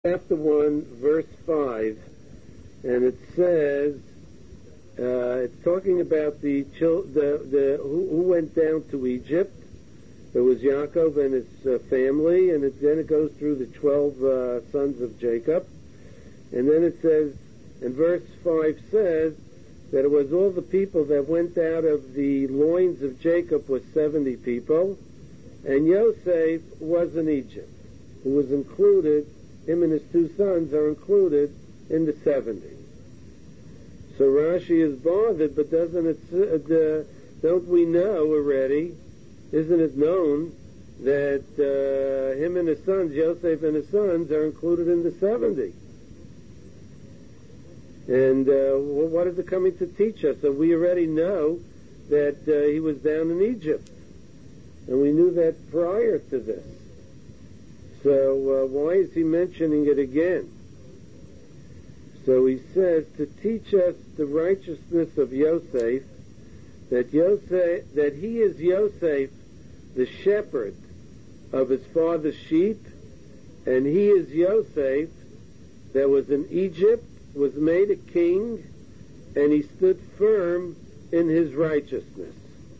chapter 1, verse 5, and it says, it's talking about who went down to Egypt. There was Yaakov and his family, and then it goes through the 12 sons of Jacob. And then it says, and verse 5 says, that it was all the people that went out of the loins of Jacob was 70 people, and Yosef was in Egypt, who was included. Him and his two sons are included in the 70. So Rashi is bothered, but don't we know already, isn't it known, that him and his sons, Yosef and his sons, are included in the 70? And what is it coming to teach us? So we already know that he was down in Egypt, and we knew that prior to this. So why is he mentioning it again? So he says to teach us the righteousness of Yosef, that he is Yosef, the shepherd of his father's sheep, and he is Yosef that was in Egypt, was made a king, and he stood firm in his righteousness.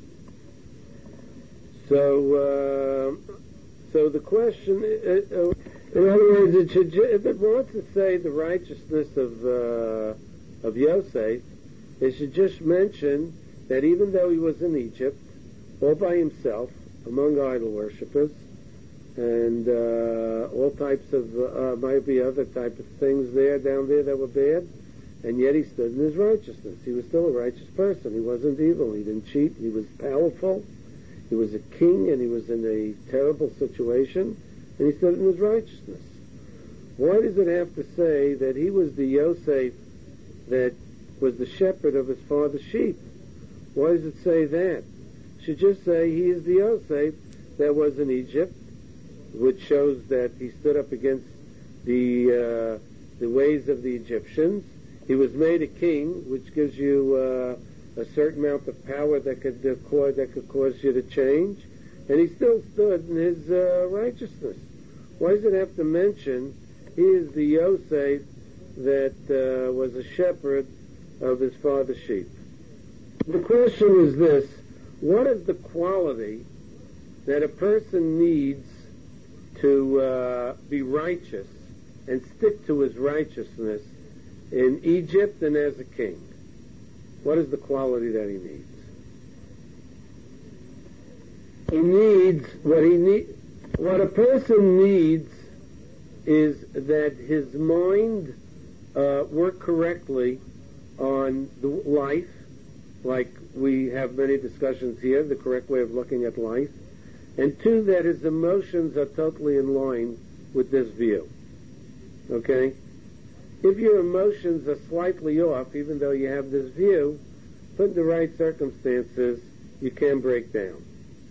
So the question, in other words, if it wants to say the righteousness of Yosef, it should just mention that even though he was in Egypt, all by himself, among idol worshippers, and all types of, might be other type of things down there that were bad, and yet he stood in his righteousness. He was still a righteous person. He wasn't evil. He didn't cheat. He was powerful. He was a king, and he was in a terrible situation, and he stood in his righteousness. Why does it have to say that he was the Yosef that was the shepherd of his father's sheep? Why does it say that? It should just say he is the Yosef that was in Egypt, which shows that he stood up against the ways of the Egyptians. He was made a king, which gives you a certain amount of power that could cause you to change, and he still stood in his righteousness. Why does it have to mention he is the Yosef that was a shepherd of his father's sheep? The question is this: what is the quality that a person needs to be righteous and stick to his righteousness in Egypt and as a king? What is the quality that he needs? What a person needs is that his mind work correctly on the life, like we have many discussions here, the correct way of looking at life, and two, that his emotions are totally in line with this view. Okay? If your emotions are slightly off, even though you have this view, put in the right circumstances, you can break down.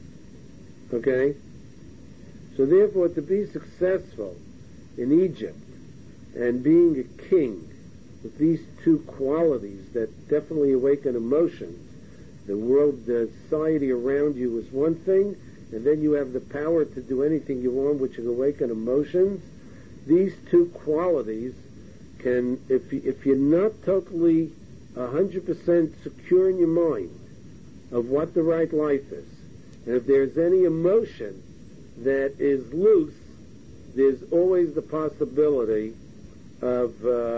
Okay? So therefore, to be successful in Egypt and being a king with these two qualities that definitely awaken emotions, the society around you is one thing, and then you have the power to do anything you want, which can awaken emotions. These two qualities can, if you're not totally 100% secure in your mind of what the right life is, and if there's any emotion that is loose, there's always the possibility of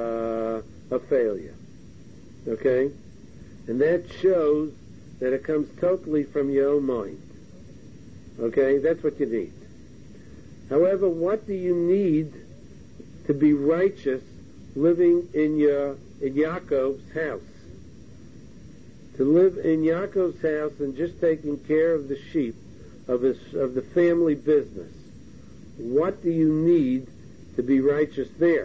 failure. Okay? And that shows that it comes totally from your own mind. Okay? That's what you need. However, what do you need to be righteous living in Yaakov's house? To live in Yaakov's house and just taking care of the sheep of the family business. What do you need to be righteous there?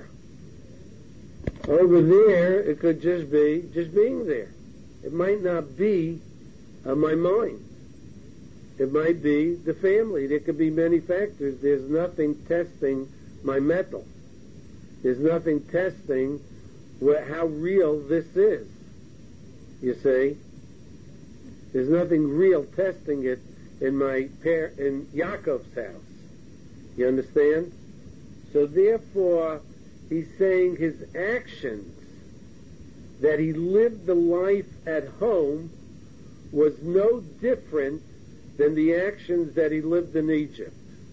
Over there, it could just be just being there. It might not be my mind. It might be the family. There could be many factors. There's nothing testing my mettle. There's nothing testing how real this is. You see? There's nothing real testing it in Yaakov's house. You understand? So therefore, he's saying his actions, that he lived the life at home, was no different than the actions that he lived in Egypt.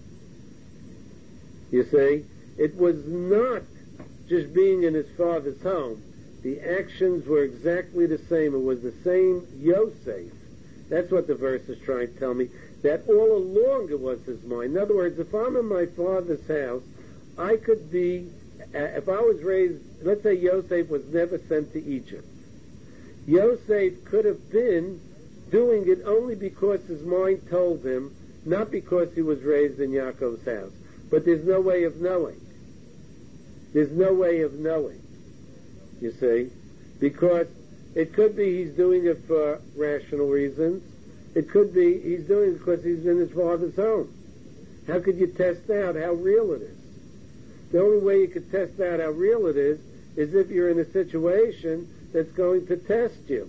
You see, it was not just being in his father's home. The actions were exactly the same. It was the same Yosef. That's what the verse is trying to tell me, that all along it was his mind. In other words, if I'm in my father's house, I could be, if I was raised, let's say Yosef was never sent to Egypt. Yosef could have been doing it only because his mind told him, not because he was raised in Yaakov's house. But there's no way of knowing. There's no way of knowing, you see, because it could be he's doing it for rational reasons. It could be he's doing it because he's in his father's home. How could you test out how real it is? The only way you could test out how real it is if you're in a situation that's going to test you.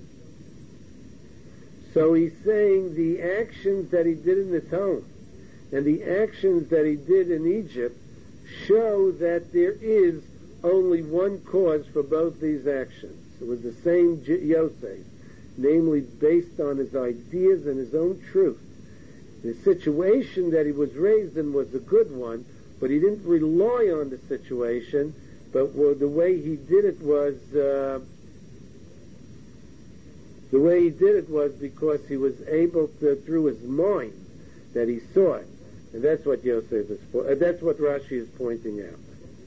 So he's saying the actions that he did in his home and the actions that he did in Egypt show that there is only one cause for both these actions. It was the same Yosef, namely based on his ideas and his own truth. The situation that he was raised in was a good one, but he didn't rely on the situation, but the way he did it was because he was able to, through his mind, that he saw it. And that's what that's what Rashi is pointing out.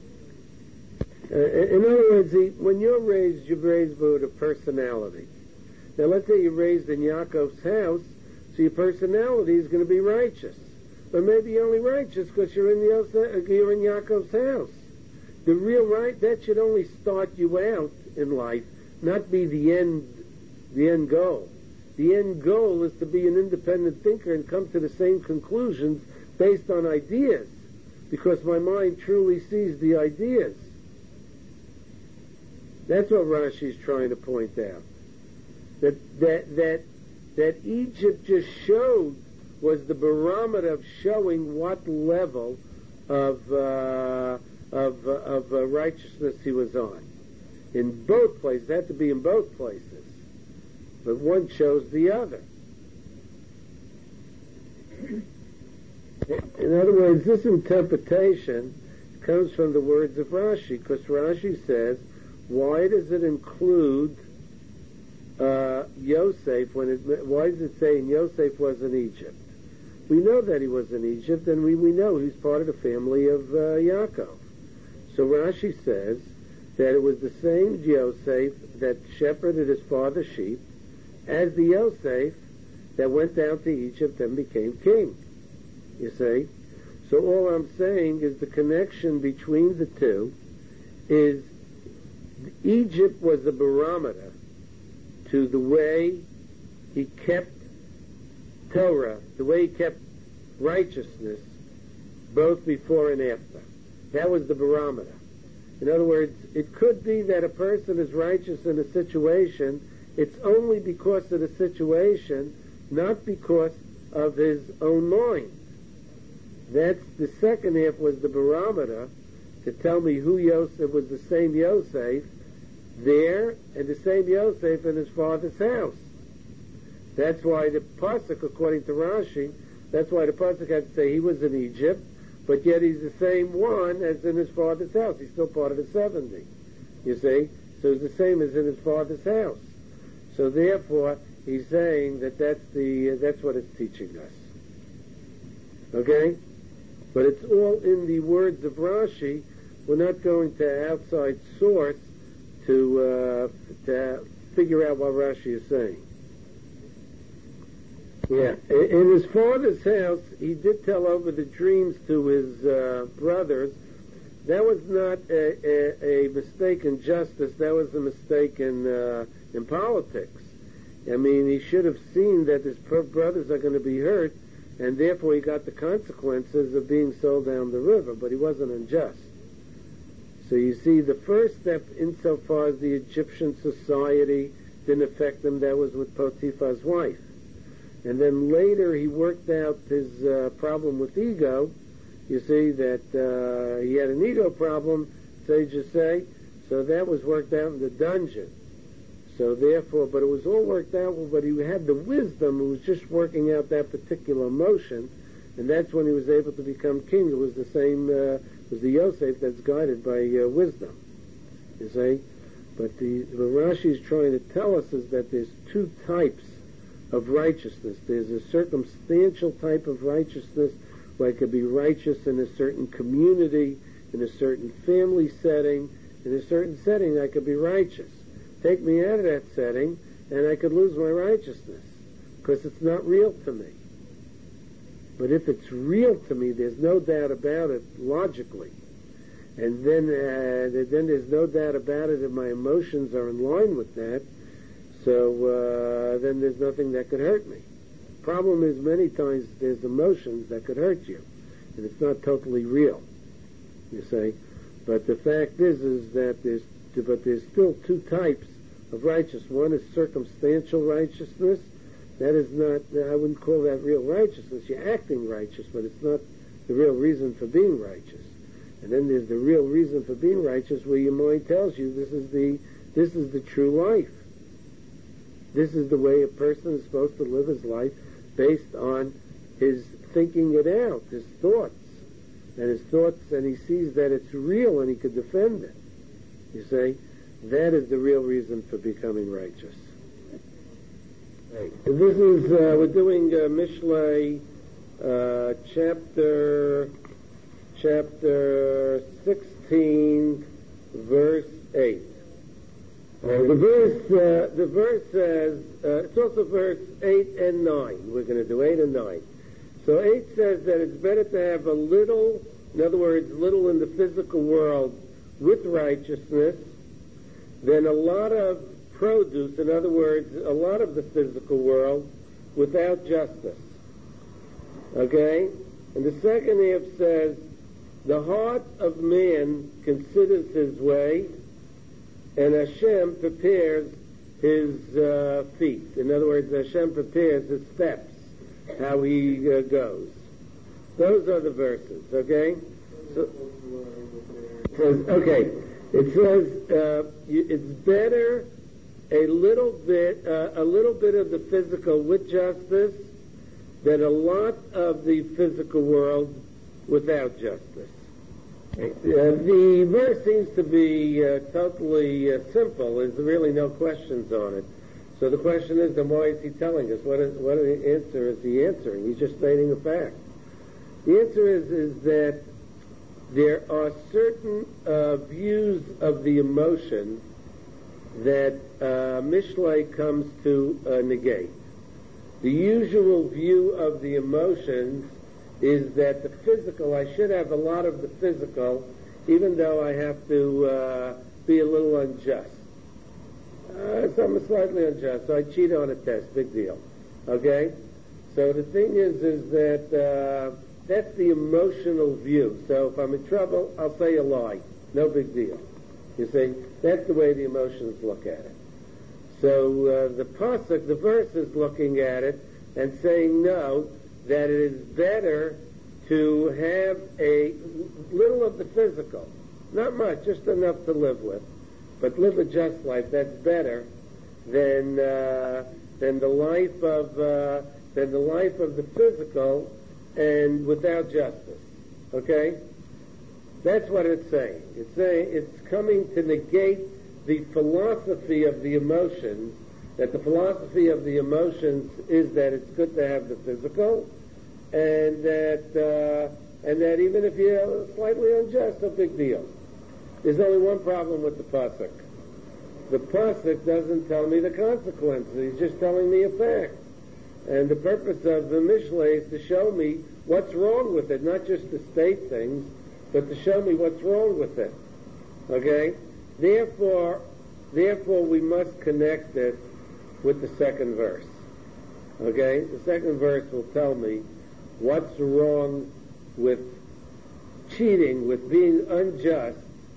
In other words, when you're raised with a personality. Now, let's say you're raised in Yaakov's house, so your personality is going to be righteous. But maybe you're only righteous because you're in Yaakov's house. The real right, that should only start you out in life, not be the end goal. The end goal is to be an independent thinker and come to the same conclusions based on ideas, because my mind truly sees the ideas. That's what Rashi is trying to point out. That Egypt just showed was the barometer of showing what level of righteousness he was on. In both places, it had to be in both places, but one shows the other. In other words, this interpretation comes from the words of Rashi, because Rashi says, why does it include Yosef why does it say Yosef was in Egypt? We know that he was in Egypt, and we know he's part of the family of Yaakov. So Rashi says that it was the same Yosef that shepherded his father's sheep as the Yosef that went down to Egypt and became king. You see? So all I'm saying is the connection between the two is Egypt was a barometer to the way he kept Torah, the way he kept righteousness, both before and after. That was the barometer. In other words, it could be that a person is righteous in a situation, it's only because of the situation, not because of his own mind. That's the second half was the barometer to tell me who Yosef was, the same Yosef there and the same Yosef in his father's house. That's why the pasuk, according to Rashi, that's why the pasuk had to say he was in Egypt, but yet he's the same one as in his father's house. He's still part of the 70. You see? So it's the same as in his father's house. So therefore, he's saying that that's what it's teaching us. Okay? But it's all in the words of Rashi. We're not going to outside source to figure out what Rashi is saying. Yeah. In his father's house, he did tell over the dreams to his brothers. That was not a mistake in justice. That was a mistake in politics. I mean, he should have seen that his brothers are going to be hurt, and therefore he got the consequences of being sold down the river, but he wasn't unjust. So you see, the first step insofar as the Egyptian society didn't affect him, that was with Potiphar's wife. And then later he worked out his problem with ego. You see that he had an ego problem, sages say. So that was worked out in the dungeon. So therefore, but it was all worked out, but he had the wisdom, who was just working out that particular emotion, and that's when he was able to become king. It was the same, was the Yosef that's guided by wisdom, you see. But what Rashi is trying to tell us is that there's two types of righteousness. There's a circumstantial type of righteousness, where I could be righteous in a certain community, in a certain family setting, in a certain setting I could be righteous. Take me out of that setting, and I could lose my righteousness, because it's not real to me. But if it's real to me, there's no doubt about it logically. And then there's no doubt about it if my emotions are in line with that, so then there's nothing that could hurt me. Problem is, many times there's emotions that could hurt you, and it's not totally real, you see. But the fact is that there's still two types of righteousness. One is circumstantial righteousness. That is not, I wouldn't call that real righteousness. You're acting righteous, but it's not the real reason for being righteous. And then there's the real reason for being righteous, where your mind tells you this is the true life. This is the way a person is supposed to live his life, based on his thinking it out, his thoughts. And he sees that it's real and he could defend it. You see? That is the real reason for becoming righteous. Right. This is, we're doing Mishlei, chapter 16, verse 8. The verse says, it's also verse 8 and 9. We're going to do 8 and 9. So 8 says that it's better to have a little, in other words, little in the physical world with righteousness, than a lot of produce, in other words, a lot of the physical world without justice. Okay? And the second half says, the heart of man considers his way, and Hashem prepares his feet. In other words, Hashem prepares his steps, how he goes. Those are the verses, okay? So, it says it's better a little bit of the physical with justice than a lot of the physical world without justice. The verse seems to be totally simple. There's really no questions on it. So the question is, then why is he telling us? What answer is he answering? He's just stating a fact. The answer is that there are certain views of the emotion that Mishlei comes to negate. The usual view of the emotions is that the physical, I should have a lot of the physical, even though I have to be a little unjust. So I'm slightly unjust, so I cheat on a test, big deal. Okay? So the thing is that that's the emotional view. So if I'm in trouble, I'll say a lie. No big deal. You see? That's the way the emotions look at it. So the pasuk, the verse is looking at it and saying no, that it is better to have a little of the physical, not much, just enough to live with, but live a just life. That's better than the life of the physical and without justice. Okay, that's what it's saying. It's saying it's coming to negate the philosophy of the emotions. That the philosophy of the emotions is that it's good to have the physical, and that even if you're slightly unjust, no big deal. There's only one problem with the pasuk. The pasuk doesn't tell me the consequences. He's just telling me a fact. And the purpose of the Mishlei is to show me what's wrong with it, not just to state things, but to show me what's wrong with it. Okay? Therefore, we must connect it with the second verse. Okay? The second verse will tell me what's wrong with cheating, with being unjust,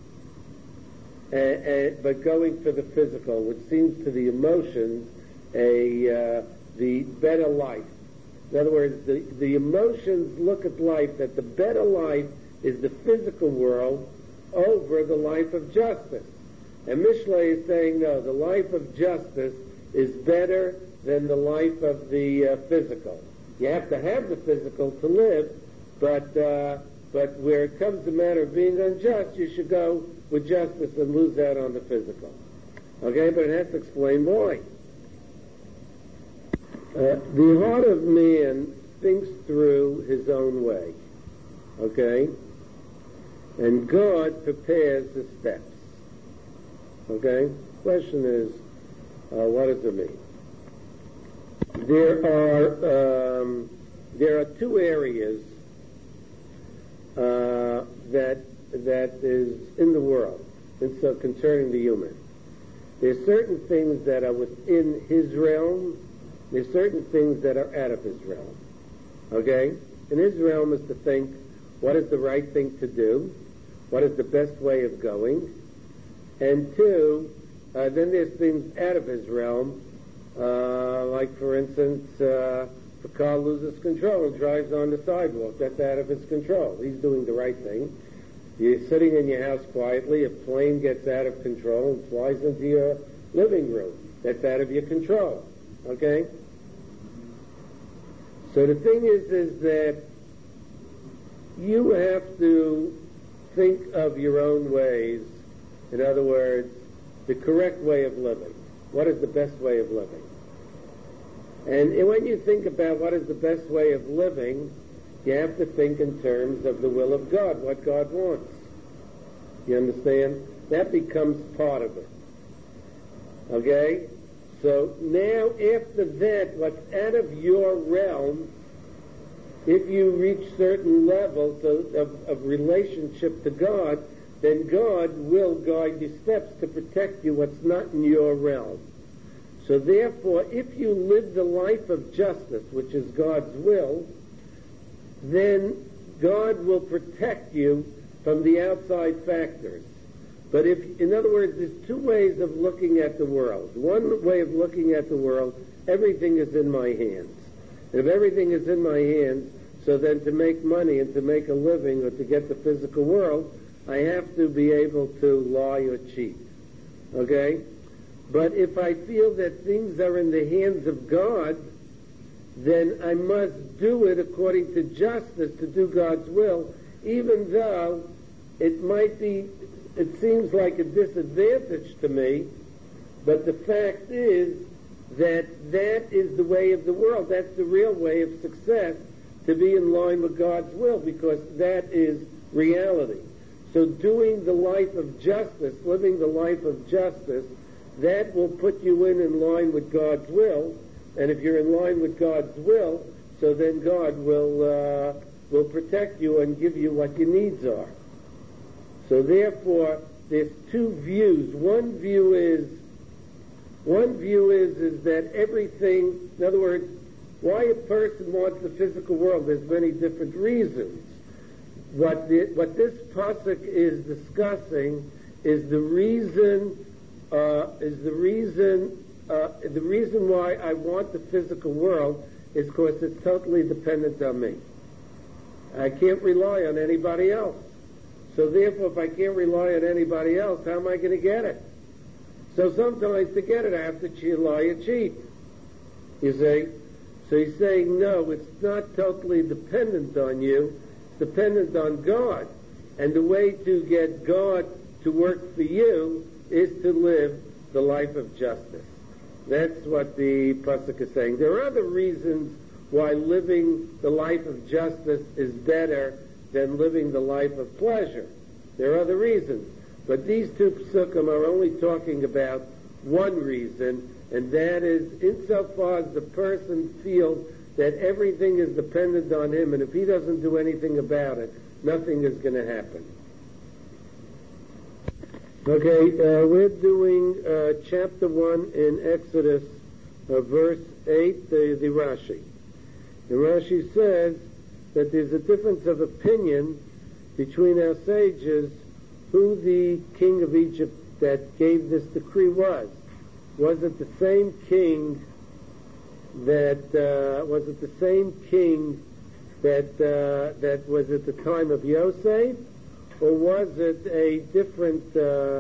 but going for the physical, which seems to the emotions the better life. In other words, the emotions look at life that the better life is the physical world, over the life of justice. And Mishlei is saying, no, the life of justice is better than the life of the physical. You have to have the physical to live, but where it comes to the matter of being unjust, you should go with justice and lose out on the physical. Okay, but it has to explain why. The heart of man thinks through his own way. Okay? And God prepares the steps. Okay? Question is, what does it mean? There are two areas that is in the world, and so concerning the human. There's certain things that are within his realm. There's certain things that are out of his realm. Okay? And his realm is to think, what is the right thing to do? What is the best way of going? And two, then there's things out of his realm, like, for instance, if a car loses control and drives on the sidewalk, that's out of his control. He's doing the right thing. You're sitting in your house quietly, a plane gets out of control and flies into your living room. That's out of your control. Okay? So the thing is that you have to think of your own ways. In other words, the correct way of living. What is the best way of living? And when you think about what is the best way of living, you have to think in terms of the will of God, what God wants. You understand? That becomes part of it. Okay? So now, after that, what's out of your realm, if you reach certain levels of relationship to God, then God will guide your steps to protect you what's not in your realm. So therefore, if you live the life of justice, which is God's will, then God will protect you from the outside factors. But if, in other words, there's two ways of looking at the world. One way of looking at the world, everything is in my hands. And if everything is in my hands, so then to make money and to make a living or to get the physical world, I have to be able to lie or cheat. Okay? But if I feel that things are in the hands of God, then I must do it according to justice, to do God's will, even though it seems like a disadvantage to me, but the fact is that is the way of the world. That's the real way of success, to be in line with God's will, because that is reality. So doing the life of justice, living the life of justice, that will put you in line with God's will. And if you're in line with God's will, so then God will protect you and give you what your needs are. So therefore, there's two views. One view is that everything, in other words, why a person wants the physical world, there's many different reasons. What this pasuk is discussing is the reason why I want the physical world is because it's totally dependent on me. I can't rely on anybody else. So therefore, if I can't rely on anybody else, how am I going to get it? So sometimes to get it, I have to lie or cheat. You see? So he's saying, no, it's not totally dependent on you. It's dependent on God. And the way to get God to work for you is to live the life of justice. That's what the pasuk is saying. There are other reasons why living the life of justice is better than living the life of pleasure. There are other reasons. But these two psukim are only talking about one reason, and that is insofar as the person feels that everything is dependent on him, and if he doesn't do anything about it, nothing is going to happen. Okay, we're doing chapter 1 in Exodus, verse 8, the Rashi. The Rashi says that there's a difference of opinion between our sages who the king of Egypt that gave this decree was. Was it the same king that was at the time of Yosef, or was it a different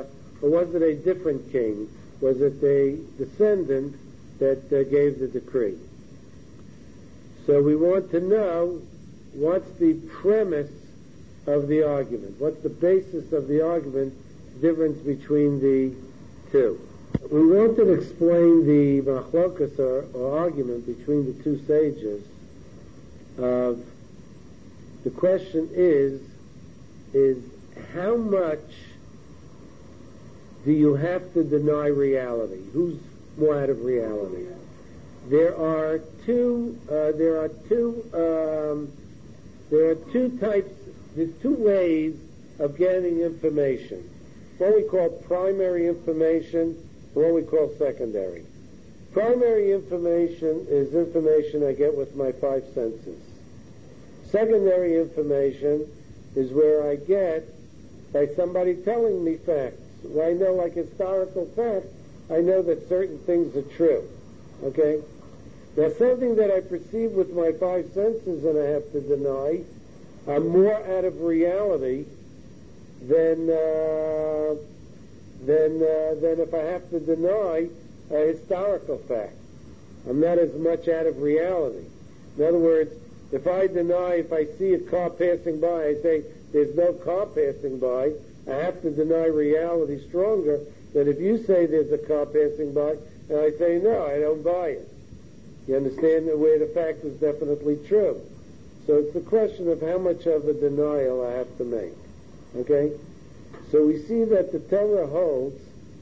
king? Was it a descendant that gave the decree? So we want to know what's the premise of the argument. What's the basis of the argument, difference between the two? We want to explain the machlokas, or argument between the two sages. The question is how much do you have to deny reality? Who's more out of reality? There are two types. There's two ways of getting information. What we call primary information, and what we call secondary. Primary information is information I get with my five senses. Secondary information is where I get by somebody telling me facts. Where I know, like historical facts, I know that certain things are true. Okay? Now, something that I perceive with my five senses and I have to deny, I'm more out of reality than if I have to deny a historical fact. I'm not as much out of reality. In other words, if I see a car passing by, I say there's no car passing by, I have to deny reality stronger than if you say there's a car passing by and I say no, I don't buy it. You understand where the fact is definitely true. So it's the question of how much of a denial I have to make. Okay? So we see that the Torah holds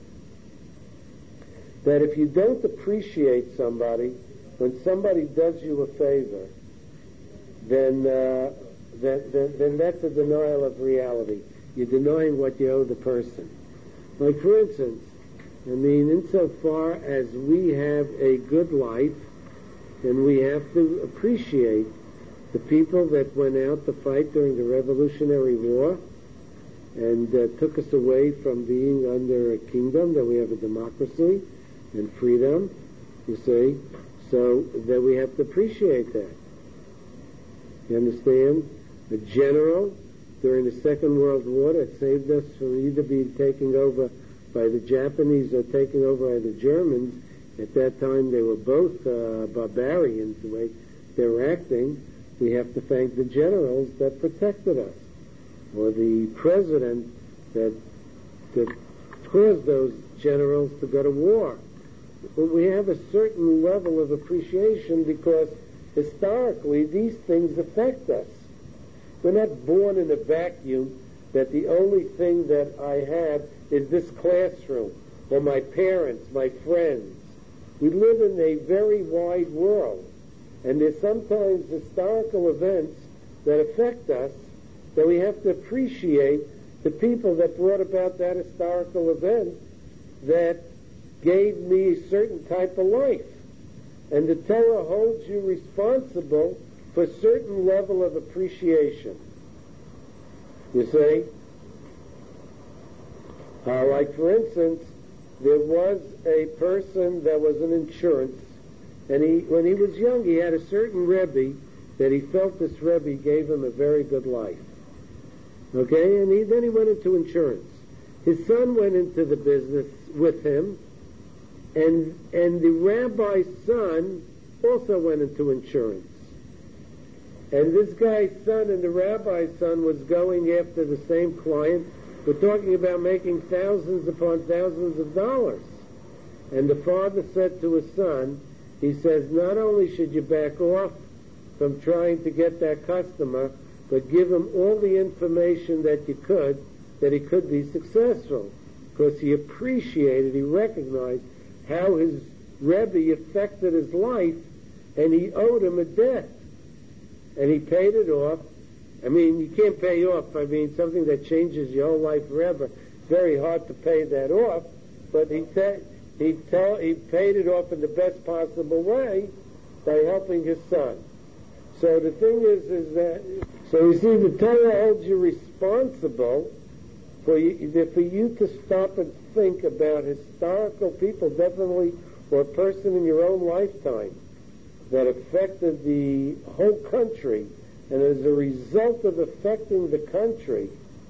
that if you don't appreciate somebody, when somebody does you a favor, then that's a denial of reality. You're denying what you owe the person. Like, for instance, insofar as we have a good life, then we have to appreciate the people that went out to fight during the Revolutionary War and took us away from being under a kingdom, that we have a democracy and freedom, you see, so that we have to appreciate that. You understand? A general during the Second World War that saved us from either being taken over by the Japanese or taken over by the Germans. At that time, they were both barbarians, the way they were acting. We have to thank the generals that protected us, or the president that caused those generals to go to war. But we have a certain level of appreciation because historically these things affect us. We're not born in a vacuum that the only thing that I have is this classroom, or my parents, my friends. We live in a very wide world, and there's sometimes historical events that affect us that we have to appreciate the people that brought about that historical event that gave me a certain type of life. And the Torah holds you responsible for a certain level of appreciation. You see? Like, for instance, there was a person that was in insurance, and when he was young, he had a certain Rebbe that he felt this Rebbe gave him a very good life. Okay? And then he went into insurance. His son went into the business with him, and the rabbi's son also went into insurance. And this guy's son and the rabbi's son was going after the same client. We're talking about making thousands upon thousands of dollars. And the father said to his son, he says, not only should you back off from trying to get that customer, but give him all the information that you could, that he could be successful. Because he appreciated, he recognized how his Rebbe affected his life, and he owed him a debt. And he paid it off. I mean, you can't pay off. I mean, something that changes your whole life forever. It's very hard to pay that off. But he paid it off in the best possible way by helping his son. So the thing is that, so you see, the Torah holds you responsible for you to stop and think about historical people, definitely, or a person in your own lifetime that affected the whole country, and as a result of affecting the country,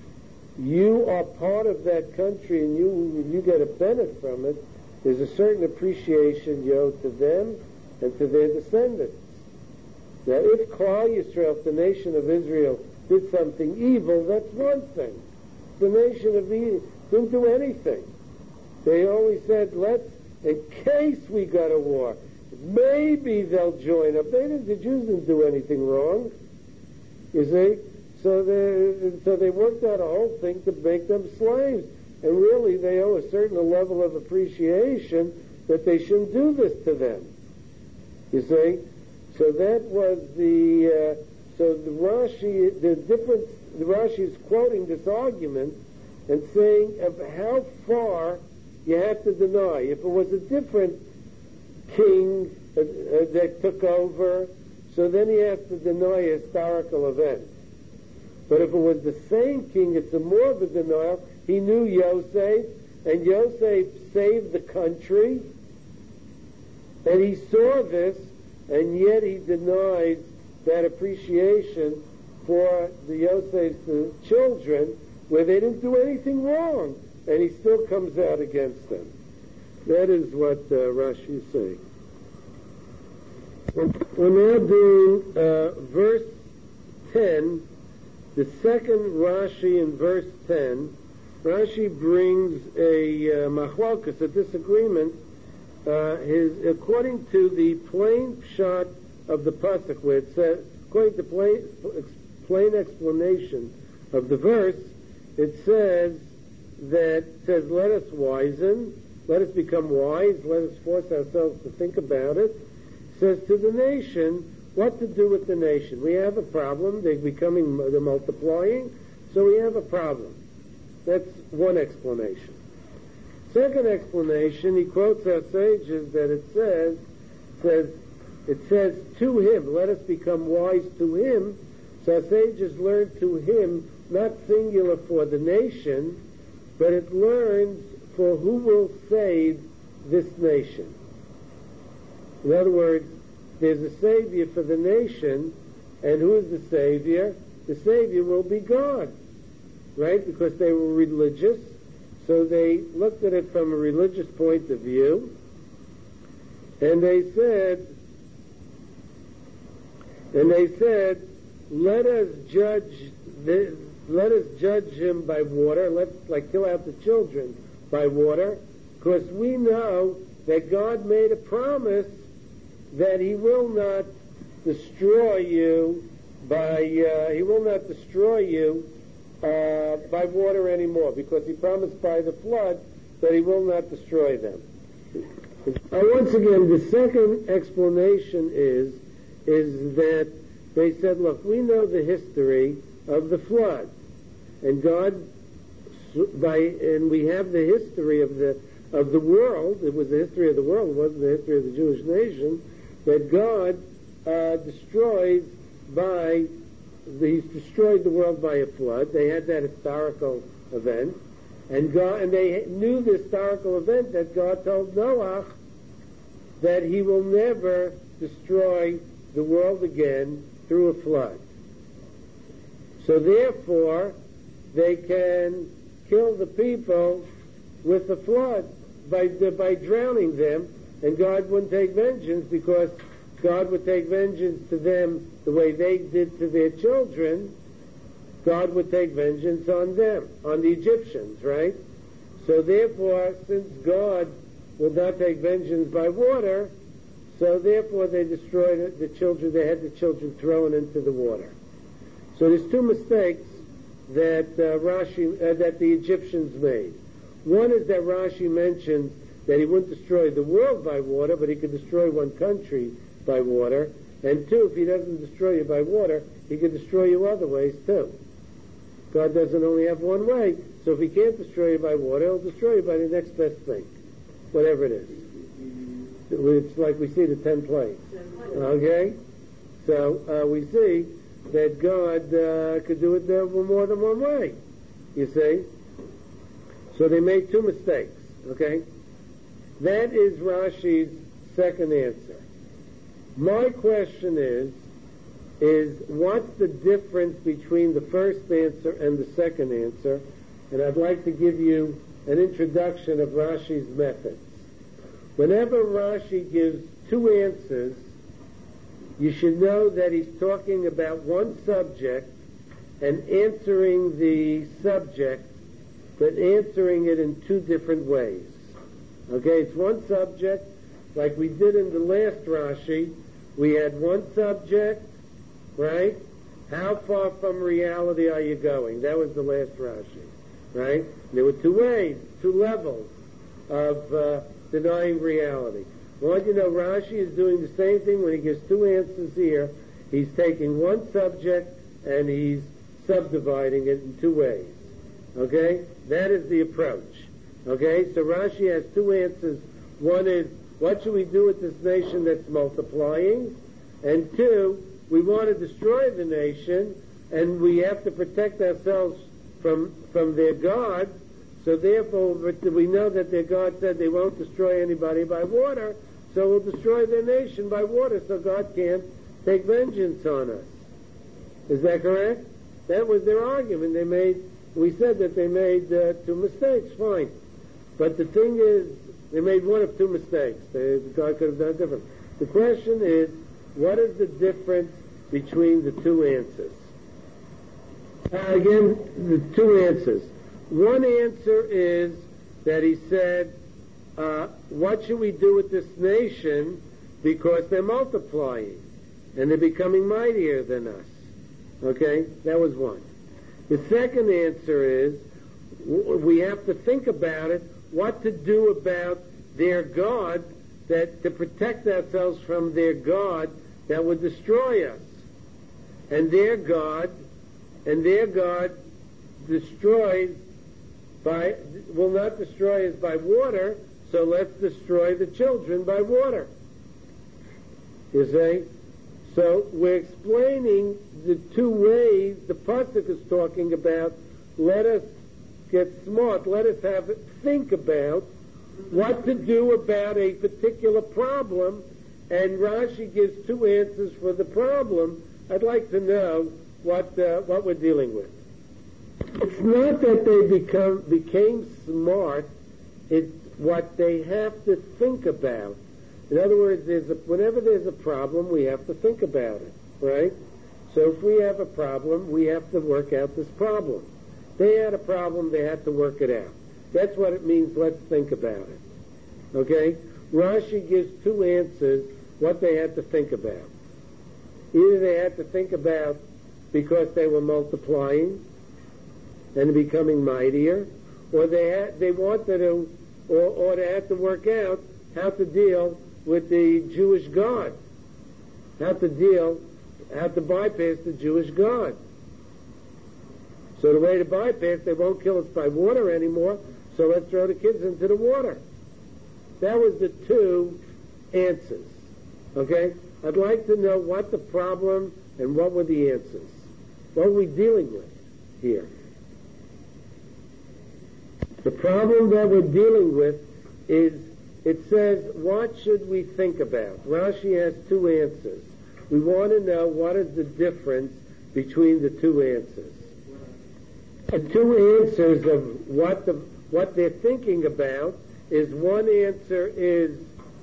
you are part of that country and you get a benefit from it, there's a certain appreciation you owe to them and to their descendants. Now, if Klal Yisrael, the nation of Israel, did something evil, that's one thing. The nation of Israel didn't do anything. They always said, in case we got a war, maybe they'll join up. The Jews didn't do anything wrong, you see. So they worked out a whole thing to make them slaves. And really, they owe a certain level of appreciation that they shouldn't do this to them. You see? So that was so the Rashi is quoting this argument and saying of how far you have to deny. If it was a different king that took over, so then you have to deny a historical event. But if it was the same king, it's a more of a denial. He knew Yosef, and Yosef saved the country, and he saw this, and yet he denies that appreciation for the Yosef's children, where they didn't do anything wrong, and he still comes out against them. That is what Rashi is saying. We're now doing verse 10, the second Rashi in verse 10. Rashi brings a machlokas, a disagreement, according to the plain pshat of the pasuk, where it says, according to plain explanation of the verse, it says, let us wisen, let us become wise, let us force ourselves to think about it. It says to the nation, what to do with the nation. We have a problem, they're multiplying, so we have a problem. That's one explanation. Second explanation, he quotes our sages that it says to him, let us become wise to him. So our sages learn to him, not singular for the nation, but it learns for who will save this nation. In other words, there's a savior for the nation, and who is the savior? The savior will be God, right? Because they were religious, so they looked at it from a religious point of view, and they said, let us judge him by water. Let's kill out the children by water, because we know that God made a promise that He will not destroy you by water anymore, because He promised by the flood that He will not destroy them. Once again, the second explanation is that they said, look, we know the history of the flood, and and we have the history of the world. It was the history of the world. It wasn't the history of the Jewish nation. That God destroys He's destroyed the world by a flood. They had that historical event, and they knew the historical event that God told Noah that He will never destroy the world again through a flood. So therefore, they can kill the people with the flood by drowning them, and God wouldn't take vengeance, because God would take vengeance to them the way they did to their children. God would take vengeance on them, on the Egyptians, right? So therefore, since God will not take vengeance by water, so therefore they destroyed the children. They had the children thrown into the water. So there's two mistakes that that the Egyptians made. One is that Rashi mentions that he wouldn't destroy the world by water, but he could destroy one country by water. And two, if he doesn't destroy you by water, he could destroy you other ways too. God doesn't only have one way, so if he can't destroy you by water, he'll destroy you by the next best thing, whatever it is. It's like we see the 10 plagues. Okay? So we see that God could do it more than one way, you see. So they made two mistakes, okay? That is Rashi's second answer. My question is what's the difference between the first answer and the second answer? and I'd like to give you an introduction of Rashi's methods. Whenever Rashi gives two answers, you should know that he's talking about one subject and answering the subject, but answering it in two different ways. Okay, it's one subject, like we did in the last Rashi. We had one subject, right? How far from reality are you going? That was the last Rashi, right? There were two ways, two levels of denying reality. Well, you know, Rashi is doing the same thing when he gives two answers here. He's taking one subject and he's subdividing it in two ways. Okay? That is the approach. Okay? So Rashi has two answers. One is, what should we do with this nation that's multiplying? And two, we want to destroy the nation, and we have to protect ourselves from their God. So therefore, we know that their God said they won't destroy anybody by water, so we'll destroy their nation by water, so God can't take vengeance on us. Is that correct? That was their argument. We said that they made two mistakes. Fine. But the thing is, they made one of two mistakes. God could have done different. The question is, what is the difference between the two answers? Again, the two answers. One answer is that he said, what should we do with this nation because they're multiplying and they're becoming mightier than us? Okay, that was one. The second answer is we have to think about it, what to do about their God, that to protect ourselves from their God that would destroy us. And their God destroys will not destroy us by water, so let's destroy the children by water. You see? So we're explaining the two ways the pasuk is talking about. Let us get smart. Let us think about what to do about a particular problem. And Rashi gives two answers for the problem. I'd like to know what we're dealing with. It's not that they became smart. It's what they have to think about. In other words, whenever there's a problem, we have to think about it, right? So if we have a problem, we have to work out this problem. They had a problem, they had to work it out. That's what it means, let's think about it. Okay? Rashi gives two answers, what they had to think about. Either they had to think about because they were multiplying and becoming mightier, or they wanted to, or they had to work out how to deal with the Jewish God, how to bypass the Jewish God. So the way to bypass, they won't kill us by water anymore, so let's throw the kids into the water. That was the two answers. Okay? I'd like to know what the problem and what were the answers. What are we dealing with here? The problem that we're dealing with is, it says, what should we think about? Rashi has two answers. We want to know what is the difference between the two answers. The two answers of what they're thinking about is one answer is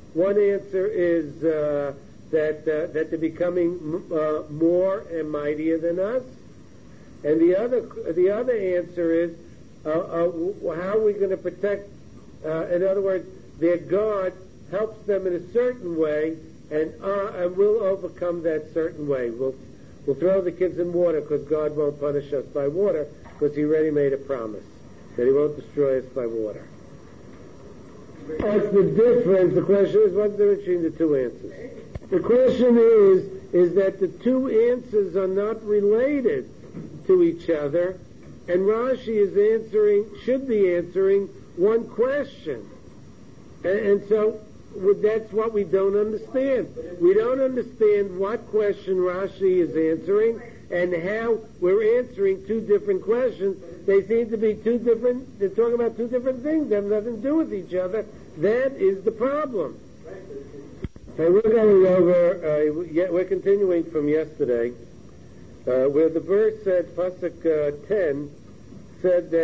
that they're becoming more and mightier than us, and the other answer is how are we going to protect? In other words, their God helps them in a certain way, and we'll overcome that certain way. We'll throw the kids in water because God won't punish us by water, because He already made a promise that He won't destroy us by water. What's the difference? The question is, what's the difference between the two answers? The question is that the two answers are not related to each other, and Rashi should be answering one question. And so that's what we don't understand. We don't understand what question Rashi is answering and how we're answering two different questions. They seem to be they're talking about two different things. They have nothing to do with each other. That is the problem. Okay, we're going over, we're continuing from yesterday, where the verse said, Pasuk 10, said that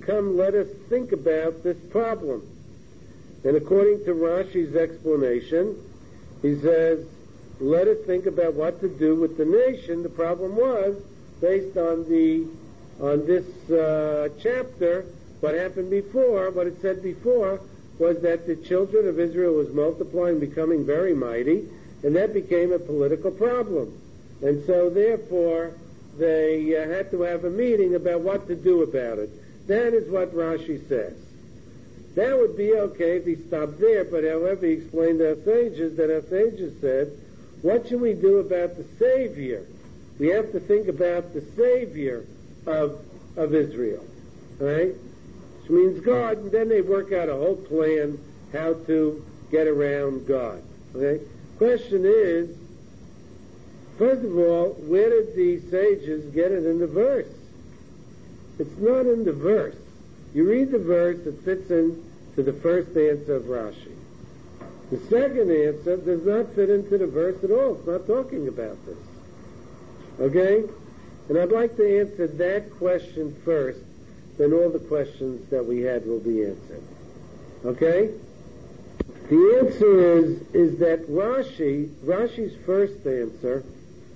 come, let us think about this problem. And according to Rashi's explanation, he says, let us think about what to do with the nation. The problem was, based on this chapter, what happened before, what it said before, was that the children of Israel was multiplying, becoming very mighty, and that became a political problem. And so, therefore, they had to have a meeting about what to do about it. That is what Rashi says. That would be okay if he stopped there, but however, he explained to our sages that our sages said, what should we do about the Savior? We have to think about the Savior of Israel, right? Which means God, and then they work out a whole plan how to get around God, okay? Question is, first of all, where did the sages get it in the verse? It's not in the verse. You read the verse, it fits in to the first answer of Rashi. The second answer does not fit into the verse at all. It's not talking about this. Okay? And I'd like to answer that question first, then all the questions that we had will be answered. Okay? The answer is that Rashi's first answer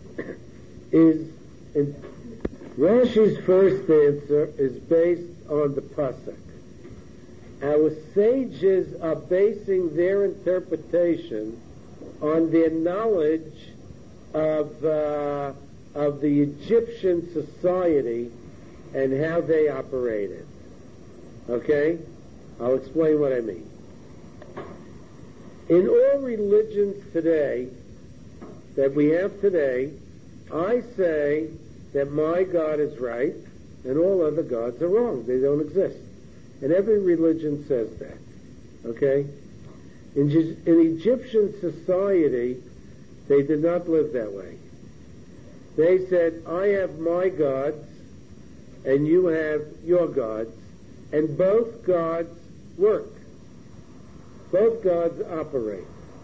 is based on the pasuk. Our sages are basing their interpretation on their knowledge of the Egyptian society and how they operated. Okay? I'll explain what I mean. In all religions today, that we have today, I say that my God is right and all other gods are wrong. They don't exist. And every religion says that. Okay? In Egyptian society, they did not live that way. They said, I have my gods and you have your gods, and both gods work. Both gods operate.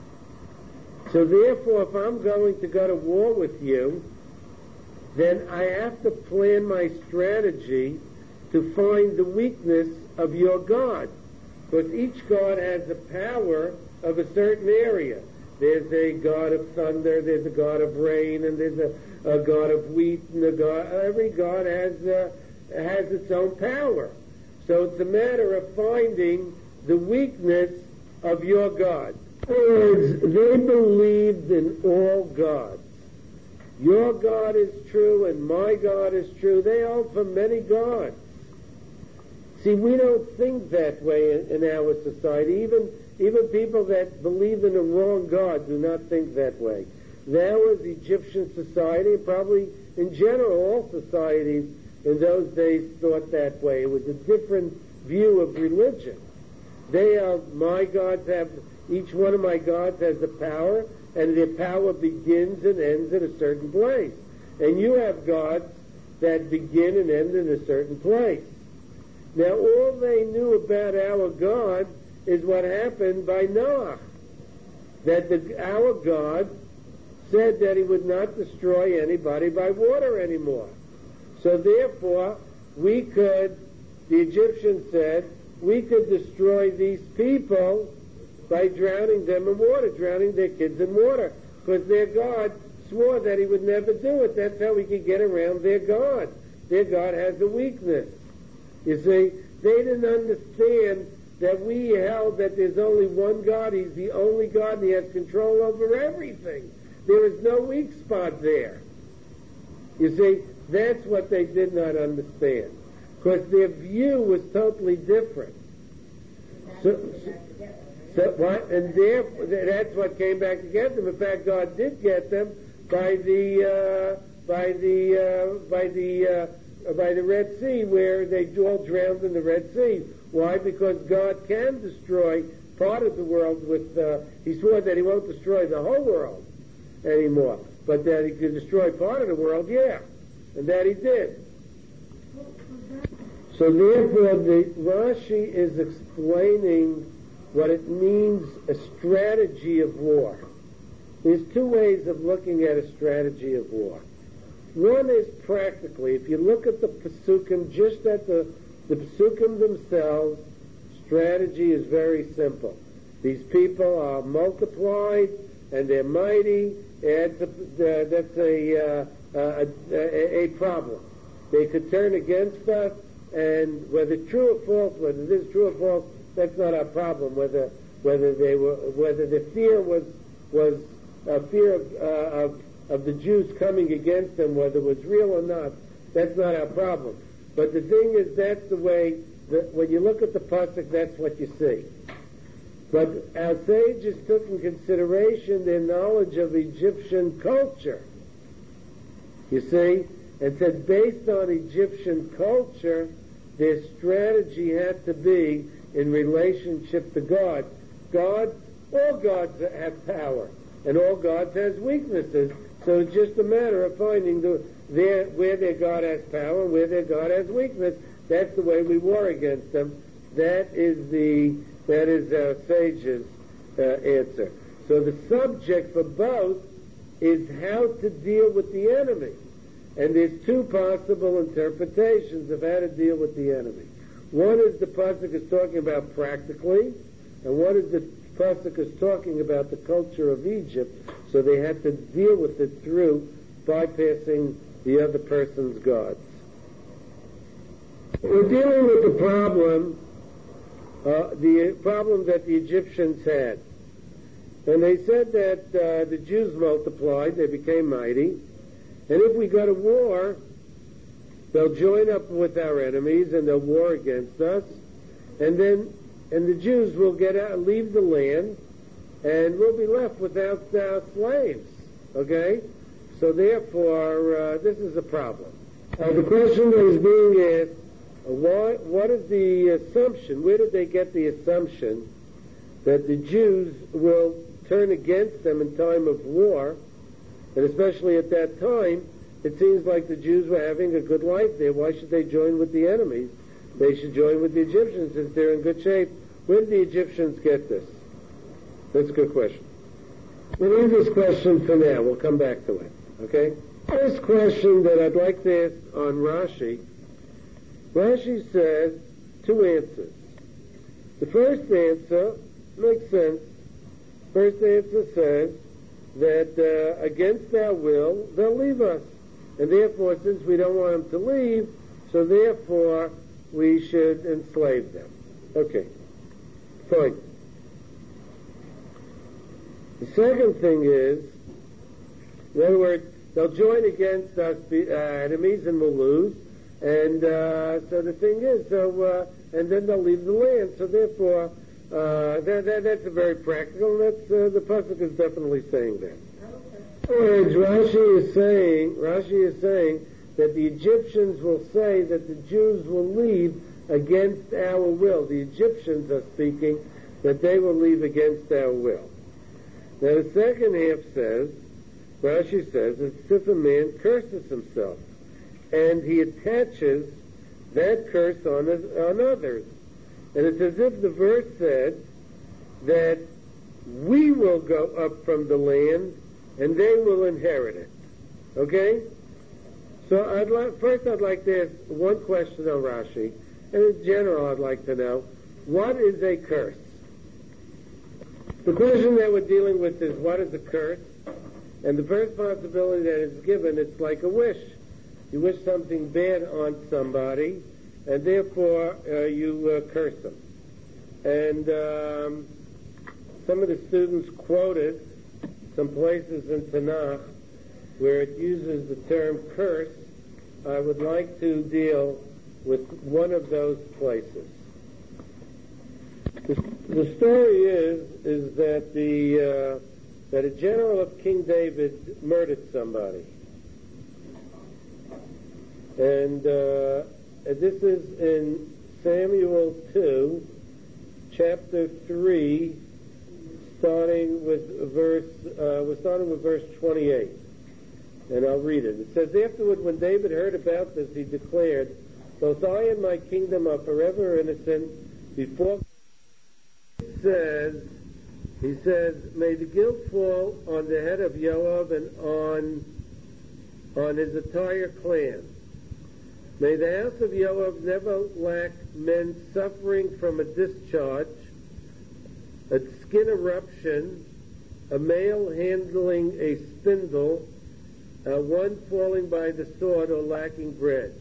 So therefore, if I'm going to go to war with you, then I have to plan my strategy to find the weakness of your God. Because each God has the power of a certain area. There's a God of thunder, there's a God of rain, and there's a God of wheat, and every God has its own power. So it's a matter of finding the weakness of your God. In other words, they believed in all gods. Your God is true and my God is true. They hold for many gods. See, we don't think that way in our society. Even people that believe in the wrong God do not think that way. That was Egyptian society, probably in general all societies in those days thought that way. It was a different view of religion. My gods have, each one of my gods has a power, and their power begins and ends at a certain place. And you have gods that begin and end in a certain place. Now, all they knew about our God is what happened by Noah. That our God said that he would not destroy anybody by water anymore. So therefore, the Egyptians said, we could destroy these people by drowning them in water, drowning their kids in water, because their God swore that he would never do it. That's how we could get around their God. Their God has a weakness. You see, they didn't understand that we held that there's only one God, he's the only God, and he has control over everything. There is no weak spot there. You see, that's what they did not understand, because their view was totally different. So what? And that's what came back to get them. In fact, God did get them by the Red Sea, where they all drowned in the Red Sea. Why? Because God can destroy part of the world with. He swore that he won't destroy the whole world anymore, but that he could destroy part of the world, yeah, and that he did. So therefore, the Rashi is explaining what it means, a strategy of war. There's two ways of looking at a strategy of war. One is practically, if you look at the Pesukim just at the the Pesukim themselves, strategy is very simple. These people are multiplied and they're mighty, and that's a problem. They could turn against us, and whether true or false, whether this is true or false, that's not our problem. Whether the fear was a fear of the Jews coming against them, whether it was real or not, that's not our problem. But the thing is, that's the way that when you look at the pasuk, that's what you see. But our sages took in consideration their knowledge of Egyptian culture, you see, and said based on Egyptian culture, their strategy had to be in relationship to God. All gods have power, and all gods has weaknesses. So it's just a matter of finding where their God has power and where their God has weakness. That's the way we war against them. That is our sages' answer. So the subject for both is how to deal with the enemy. And there's two possible interpretations of how to deal with the enemy. One is the pasuk is talking about practically, and one is the pasuk is talking about the culture of Egypt, so they had to deal with it through bypassing the other person's gods. We're dealing with the problem that the Egyptians had. And they said that the Jews multiplied, they became mighty, and if we go to war, they'll join up with our enemies and they'll war against us, and the Jews will leave the land, and we'll be left without slaves. Okay? So therefore, this is a problem. The question that is being asked, what is the assumption? Where did they get the assumption that the Jews will turn against them in time of war? And especially at that time, it seems like the Jews were having a good life there. Why should they join with the enemies? They should join with the Egyptians since they're in good shape. Where did the Egyptians get this? That's a good question. We'll leave this question for now. We'll come back to it. Okay? First question that I'd like to ask on Rashi. Rashi says two answers. The first answer makes sense. First answer says that against our will, they'll leave us. And therefore, since we don't want them to leave, so therefore we should enslave them. Okay. Fine. The second thing is, in other words, they'll join against us enemies and we'll lose. And so the thing is, and then they'll leave the land. So therefore, that's a very practical, and that's the pasuk is definitely saying that. Whereas Rashi is saying that the Egyptians will say that the Jews will leave against our will. The Egyptians are speaking that they will leave against our will. Now the second half says, Rashi says, it's if a man curses himself, and he attaches that curse on others. And it's as if the verse said that we will go up from the land and they will inherit it. Okay? So I'd like to ask one question on Rashi, and in general I'd like to know, what is a curse? The question that we're dealing with is, what is a curse? And the first possibility that is given, it's like a wish. You wish something bad on somebody, and therefore you curse them. And some of the students quoted some places in Tanakh where it uses the term curse. I would like to deal with one of those places. The story is that that a general of King David murdered somebody. And this is in Samuel 2, chapter 3, starting with verse 28. And I'll read it. It says, afterward, when David heard about this, he declared, both I and my kingdom are forever innocent before. He says, may the guilt fall on the head of Yoav and on his entire clan. May the house of Yoav never lack men suffering from a discharge, a skin eruption, a male handling a spindle, one falling by the sword or lacking bread.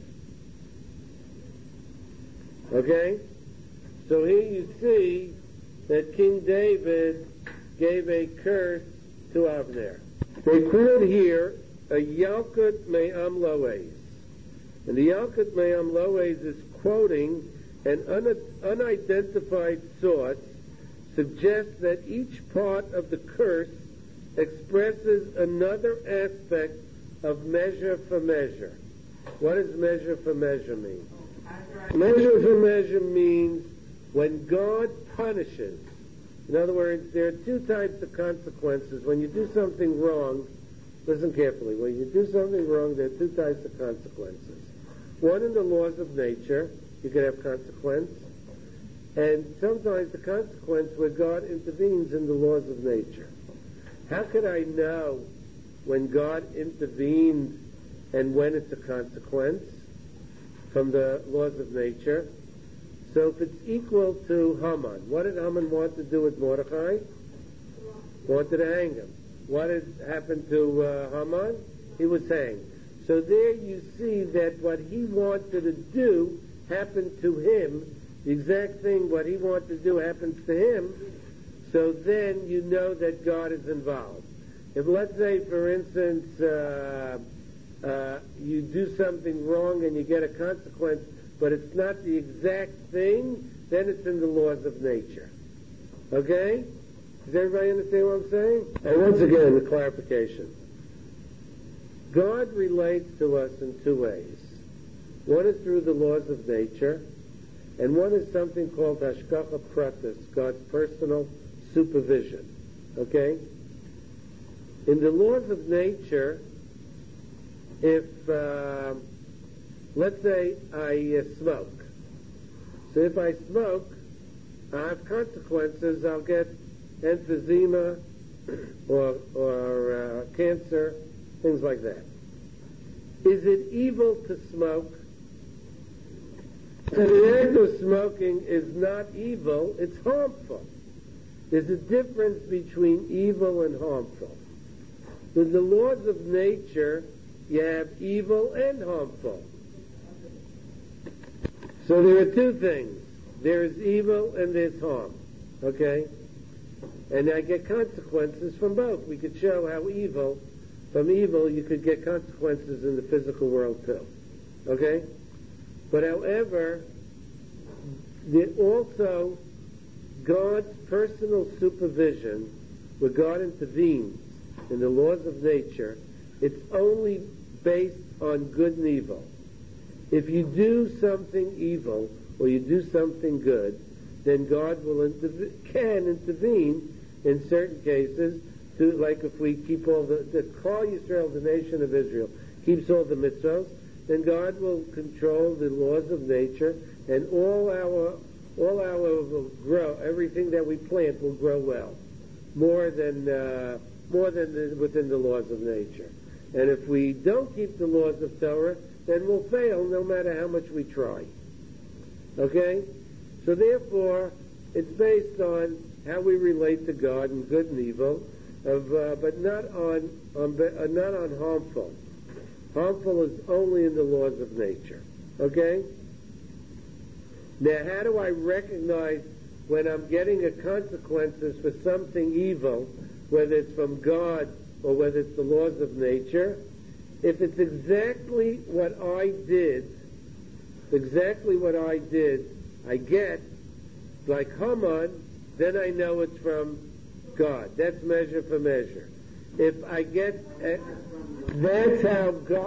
Okay? So here you see that King David gave a curse to Avner. They quote here a Yalkut Me'am Loez. And the Yalkut Me'am Loez is quoting an unidentified source, suggests that each part of the curse expresses another aspect of measure for measure. What does measure for measure mean? Measure for measure means when God punishes. In other words, there are two types of consequences. When you do something wrong, listen carefully, when you do something wrong, there are two types of consequences. One, in the laws of nature, you could have consequence, and sometimes the consequence where God intervenes in the laws of nature. How could I know when God intervened and when it's a consequence from the laws of nature? So if it's equal to Haman, what did Haman want to do with Mordechai? Wanted to hang him. What had happened to Haman? He was hanged. So there you see that what he wanted to do happened to him. The exact thing what he wanted to do happens to him. So then you know that God is involved. If, let's say, for instance, you do something wrong and you get a consequence, but it's not the exact thing, then it's in the laws of nature. Okay? Does everybody understand what I'm saying? And once again, the clarification. God relates to us in two ways. One is through the laws of nature, and one is something called Hashgacha Pratis, God's personal supervision. Okay? In the laws of nature, if, let's say I smoke. So if I smoke, I have consequences. I'll get emphysema or cancer, things like that. Is it evil to smoke? So the act of smoking is not evil, it's harmful. There's a difference between evil and harmful. In the laws of nature, you have evil and harmful. So there are two things. There is evil and there's harm. Okay? And I get consequences from both. We could show how from evil you could get consequences in the physical world too. Okay? But however, also God's personal supervision, where God intervenes in the laws of nature, it's only based on good and evil. If you do something evil or you do something good, then God can intervene in certain cases, like if we keep all the Klal Yisrael, the nation of Israel, keeps all the mitzvahs, then God will control the laws of nature, and all our will grow. Everything that we plant will grow well, more than within the laws of nature. And if we don't keep the laws of Torah, then we'll fail no matter how much we try. Okay? So therefore, it's based on how we relate to God in good and evil, but not on harmful. Harmful is only in the laws of nature. Okay? Now, how do I recognize when I'm getting a consequences for something evil, whether it's from God or whether it's the laws of nature? If it's exactly what I did, I get, like Haman, then I know it's from God. That's measure for measure. If I get, that's how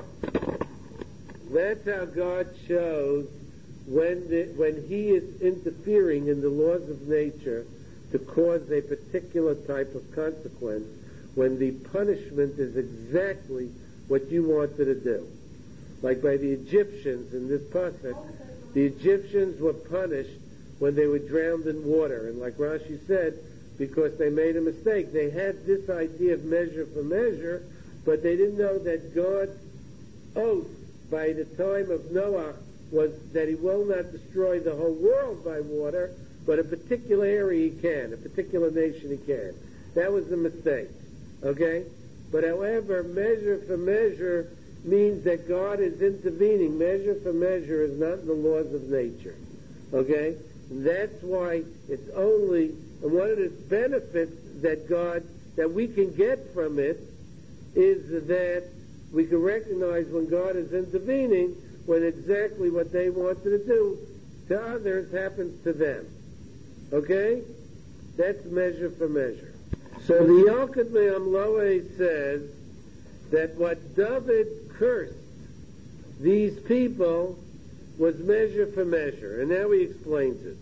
God shows when He is interfering in the laws of nature to cause a particular type of consequence, when the punishment is exactly what you wanted to do. Like by the Egyptians in this pasuk, the Egyptians were punished when they were drowned in water. And like Rashi said, because they made a mistake. They had this idea of measure for measure, but they didn't know that God's oath by the time of Noah was that he will not destroy the whole world by water, but a particular area he can, a particular nation he can. That was the mistake. Okay? But however, measure for measure means that God is intervening. Measure for measure is not in the laws of nature. Okay? And that's why it's only, and one of the benefits that we can get from it is that we can recognize when God is intervening, when exactly what they wanted to do to others happens to them. Okay? That's measure for measure. So the Yalkut Me'amloeh says that what David cursed these people was measure for measure. And now he explains it.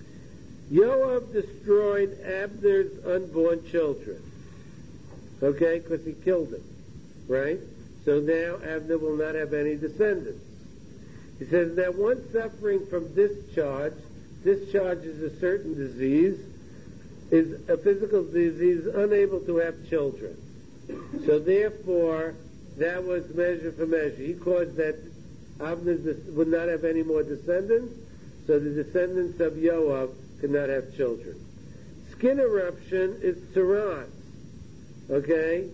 Yoav destroyed Abner's unborn children. Okay? Because he killed them. Right? So now Abner will not have any descendants. He says that one suffering from discharge is a certain disease, is a physical disease, unable to have children. So therefore, that was measure for measure. He caused that Abner would not have any more descendants, so the descendants of Yoav could not have children. Skin eruption is tsarat. Okay?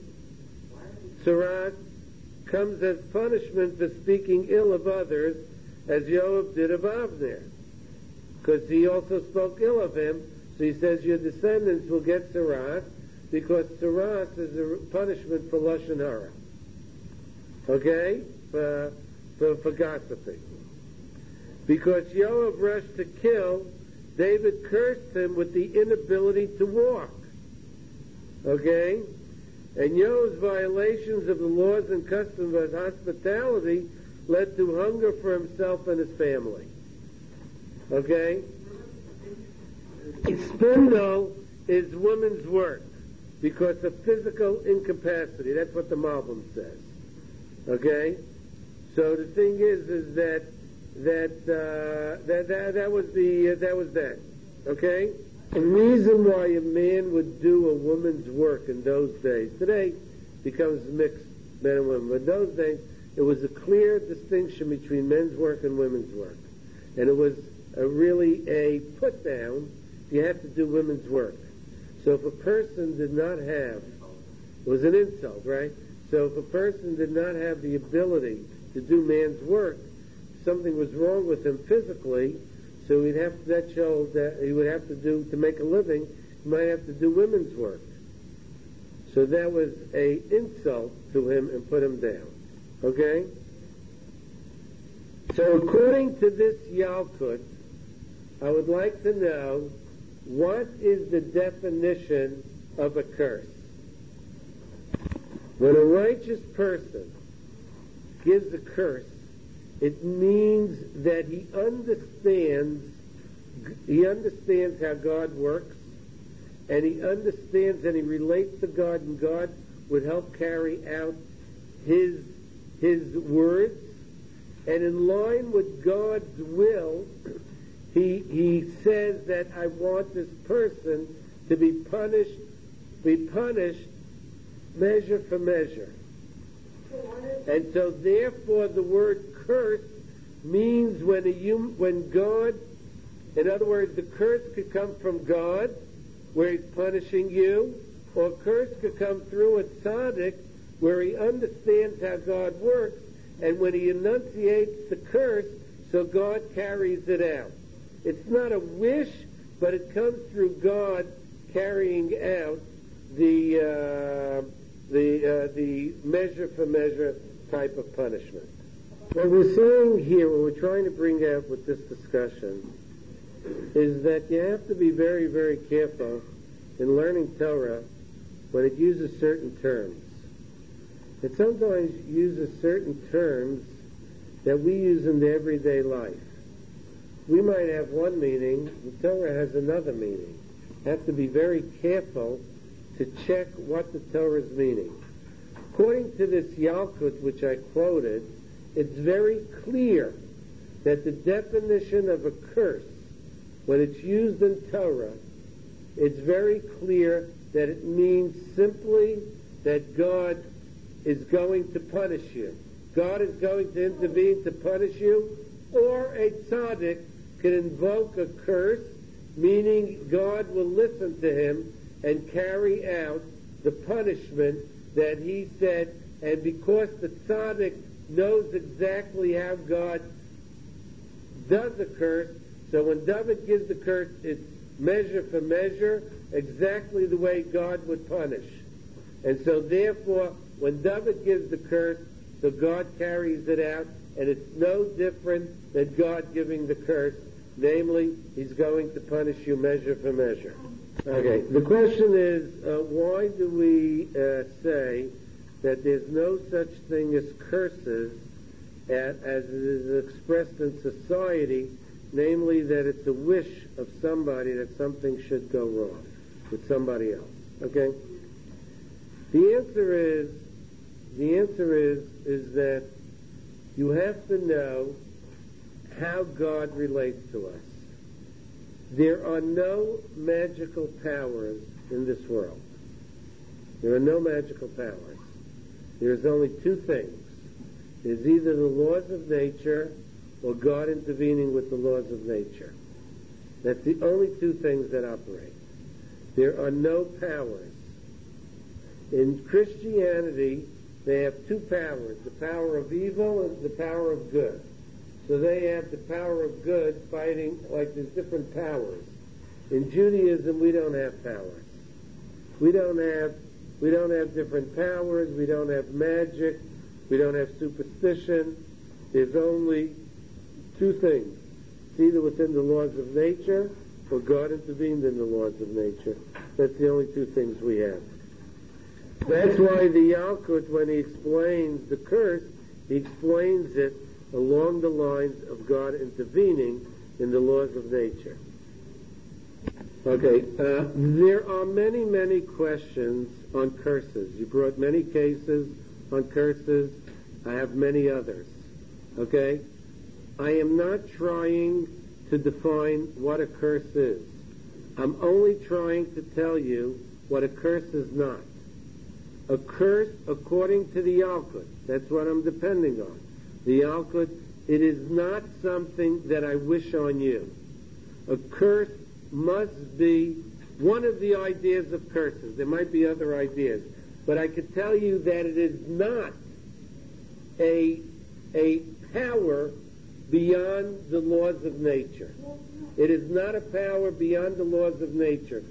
Tsarat comes as punishment for speaking ill of others, as Yoav did of Abner. Because he also spoke ill of him, so he says your descendants will get tsarat, because tsarat is a punishment for Lashon Hara. Okay? For gossiping. Because Yoav rushed to kill, David cursed him with the inability to walk. Okay? And Yoav's violations of the laws and customs of hospitality led to hunger for himself and his family. Okay? Spindle is woman's work because of physical incapacity. That's what the Malbim says. Okay? So the thing is that was that. Okay? The reason why a man would do a woman's work in those days, today becomes mixed men and women, but in those days it was a clear distinction between men's work and women's work. And it was really a put down, you have to do women's work. So if a person did not have, it was an insult, right? So if a person did not have the ability to do man's work, something was wrong with him physically, so he'd have to, that shows that he would have to do, to make a living, he might have to do women's work. So that was a insult to him and put him down. Okay? So according to this Yalkut, I would like to know, what is the definition of a curse? When a righteous person gives a curse, it means that he understands how God works, and he understands and he relates to God, and God would help carry out his words, and in line with God's will, he says that I want this person to be punished measure for measure. And so therefore the word curse means when God, in other words, the curse could come from God, where he's punishing you, or a curse could come through a tzaddik, where he understands how God works, and when he enunciates the curse, so God carries it out. It's not a wish, but it comes through God carrying out the measure for measure type of punishment. What we're saying here, what we're trying to bring out with this discussion, is that you have to be very, very careful in learning Torah when it uses certain terms. It sometimes uses certain terms that we use in the everyday life. We might have one meaning, the Torah has another meaning. You have to be very careful to check what the Torah is meaning. According to this Yalkut, which I quoted, it's very clear that the definition of a curse, when it's used in Torah, it's very clear that it means simply that God is going to punish you. God is going to intervene to punish you, or a tzaddik can invoke a curse, meaning God will listen to him and carry out the punishment that he said, and because the tzaddik knows exactly how God does a curse, so when David gives the curse, it's measure for measure, exactly the way God would punish. And so therefore, when David gives the curse, so God carries it out, and it's no different than God giving the curse. Namely, he's going to punish you measure for measure. Okay, the question is, why do we say that there's no such thing as curses as it is expressed in society, namely that it's a wish of somebody that something should go wrong with somebody else? Okay? The answer is that you have to know how God relates to us. There are no magical powers in this world. There are no magical powers. There's only two things. There's either the laws of nature or God intervening with the laws of nature. That's the only two things that operate. There are no powers. In Christianity, they have two powers, the power of evil and the power of good. So they have the power of good fighting, like there's different powers. In Judaism, we don't have powers. We don't have different powers. We don't have magic. We don't have superstition. There's only two things. It's either within the laws of nature or God intervened in the laws of nature. That's the only two things we have. That's why the Yalkut, when he explains the curse, he explains it along the lines of God intervening in the laws of nature. Okay, there are many, many questions on curses. You brought many cases on curses. I have many others. Okay? I am not trying to define what a curse is. I'm only trying to tell you what a curse is not. A curse, according to the Yalkut, that's what I'm depending on. The Yalkut, it is not something that I wish on you. A curse must be one of the ideas of curses. There might be other ideas. But I could tell you that it is not a power beyond the laws of nature. It is not a power beyond the laws of nature.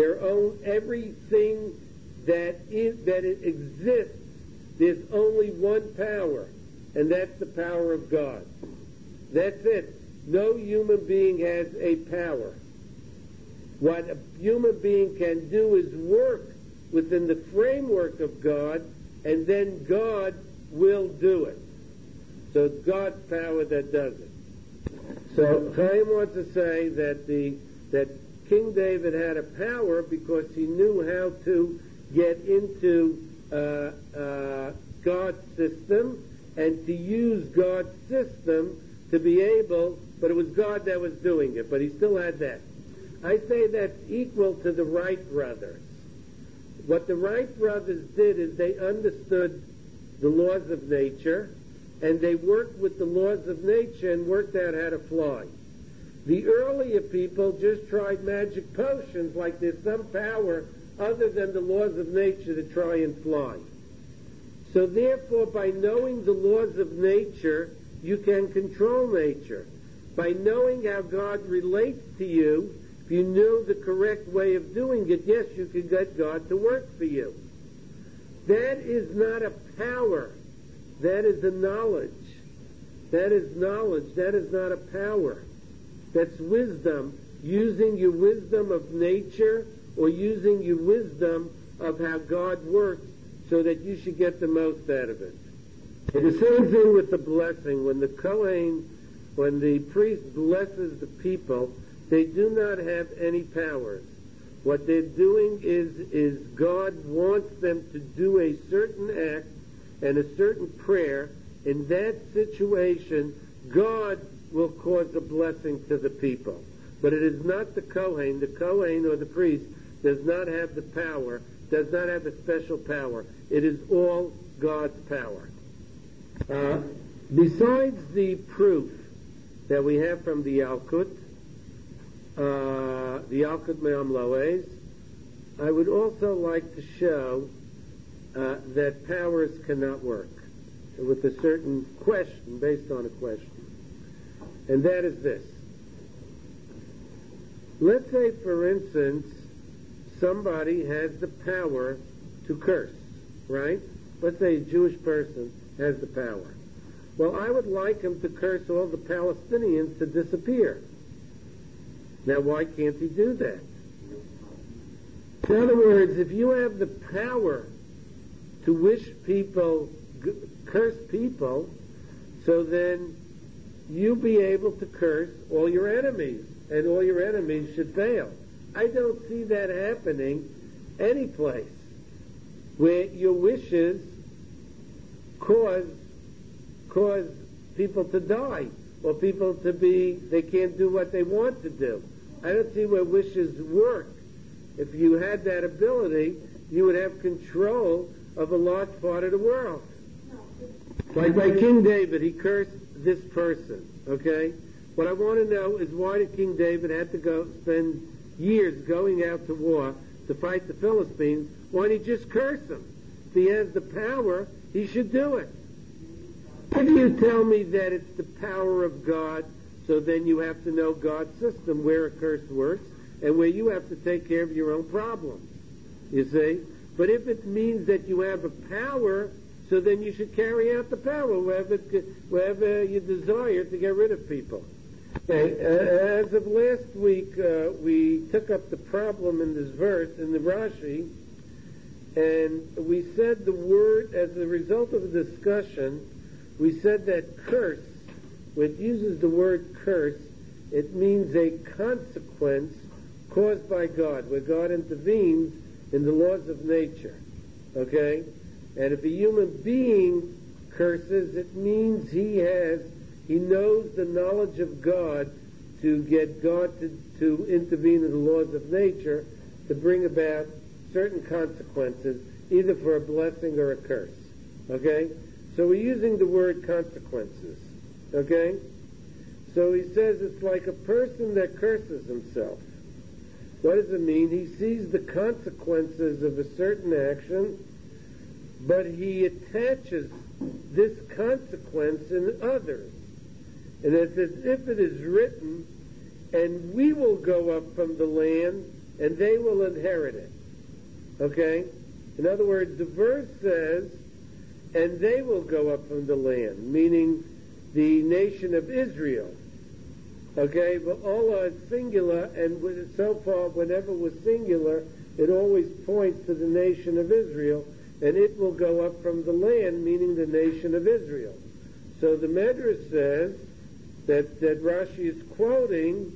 Everything that it exists, there's only one power, and that's the power of God. That's it. No human being has a power. What a human being can do is work within the framework of God, and then God will do it. So it's God's power that does it. So Chaim wants to say that King David had a power because he knew how to get into God's system and to use God's system to be able, but it was God that was doing it, but he still had that. I say that's equal to the Wright brothers. What the Wright brothers did is they understood the laws of nature, and they worked with the laws of nature and worked out how to fly. The earlier people just tried magic potions, like there's some power other than the laws of nature to try and fly. So therefore, by knowing the laws of nature, you can control nature. By knowing how God relates to you, if you knew the correct way of doing it, yes, you could get God to work for you. That is not a power. That is a knowledge. That is knowledge. That is not a power. That's wisdom, using your wisdom of nature or using your wisdom of how God works so that you should get the most out of it. And the same thing with the blessing. When the Kohen, when the priest blesses the people, they do not have any powers. What they're doing is God wants them to do a certain act and a certain prayer. In that situation, God will cause a blessing to the people. But it is not the Kohen. The Kohen or the priest does not have the power, does not have a special power. It is all God's power. Besides the proof that we have from the Yalkut Me'am Loes, I would also like to show that powers cannot work with a certain question, based on a question. And that is this. Let's say, for instance, somebody has the power to curse, right? Let's say a Jewish person has the power. Well, I would like him to curse all the Palestinians to disappear. Now, why can't he do that? In other words, if you have the power to wish people, curse people, so then you be able to curse all your enemies, and all your enemies should fail. I don't see that happening any place where your wishes cause people to die, or people to be, they can't do what they want to do. I don't see where wishes work. If you had that ability, you would have control of a large part of the world. Like by King David, he cursed this person, okay? What I want to know is, why did King David have to go spend years going out to war to fight the Philistines? Why didn't he just curse them? If he has the power, he should do it. If you tell me that it's the power of God, so then you have to know God's system, where a curse works, and where you have to take care of your own problems. You see? But if it means that you have a power, so then you should carry out the power wherever you desire to get rid of people. Okay, as of last week, we took up the problem in this verse, in the Rashi, and we said the word, as a result of the discussion, we said that curse, when it uses the word curse, it means a consequence caused by God, where God intervenes in the laws of nature. Okay? And if a human being curses, it means he knows the knowledge of God to get God to intervene in the laws of nature to bring about certain consequences, either for a blessing or a curse. Okay? So we're using the word consequences. Okay? So he says it's like a person that curses himself. What does it mean? He sees the consequences of a certain action, but he attaches this consequence in others. And it's as if it is written, and we will go up from the land, and they will inherit it. Okay? In other words, the verse says, and they will go up from the land, meaning the nation of Israel. Okay? But all are singular, and so far, whenever it was singular, it always points to the nation of Israel, and it will go up from the land, meaning the nation of Israel. So the Medrash says that Rashi is quoting,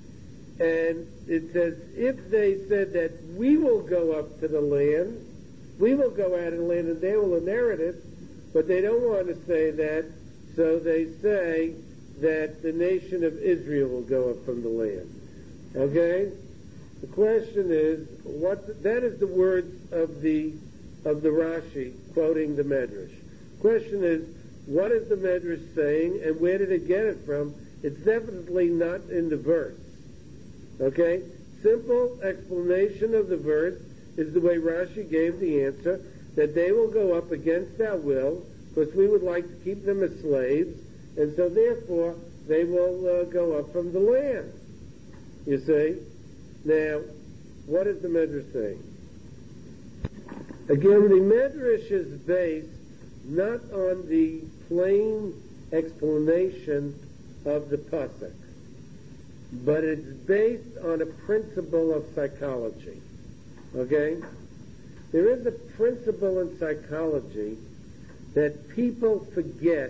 and it says, if they said that we will go up to the land, we will go out of the land and they will inherit it, but they don't want to say that, so they say that the nation of Israel will go up from the land. Okay? The question is, that is the words of the Rashi quoting the Medrash. The question is, what is the Medrash saying, and where did it get it from? It's definitely not in the verse. Okay? Simple explanation of the verse is the way Rashi gave the answer, that they will go up against our will, because we would like to keep them as slaves, and so therefore they will go up from the land. You see? Now, what is the Medrash saying? Again, the Medrash is based not on the plain explanation of the pasuk, but it's based on a principle of psychology. Okay? There is a principle in psychology that people forget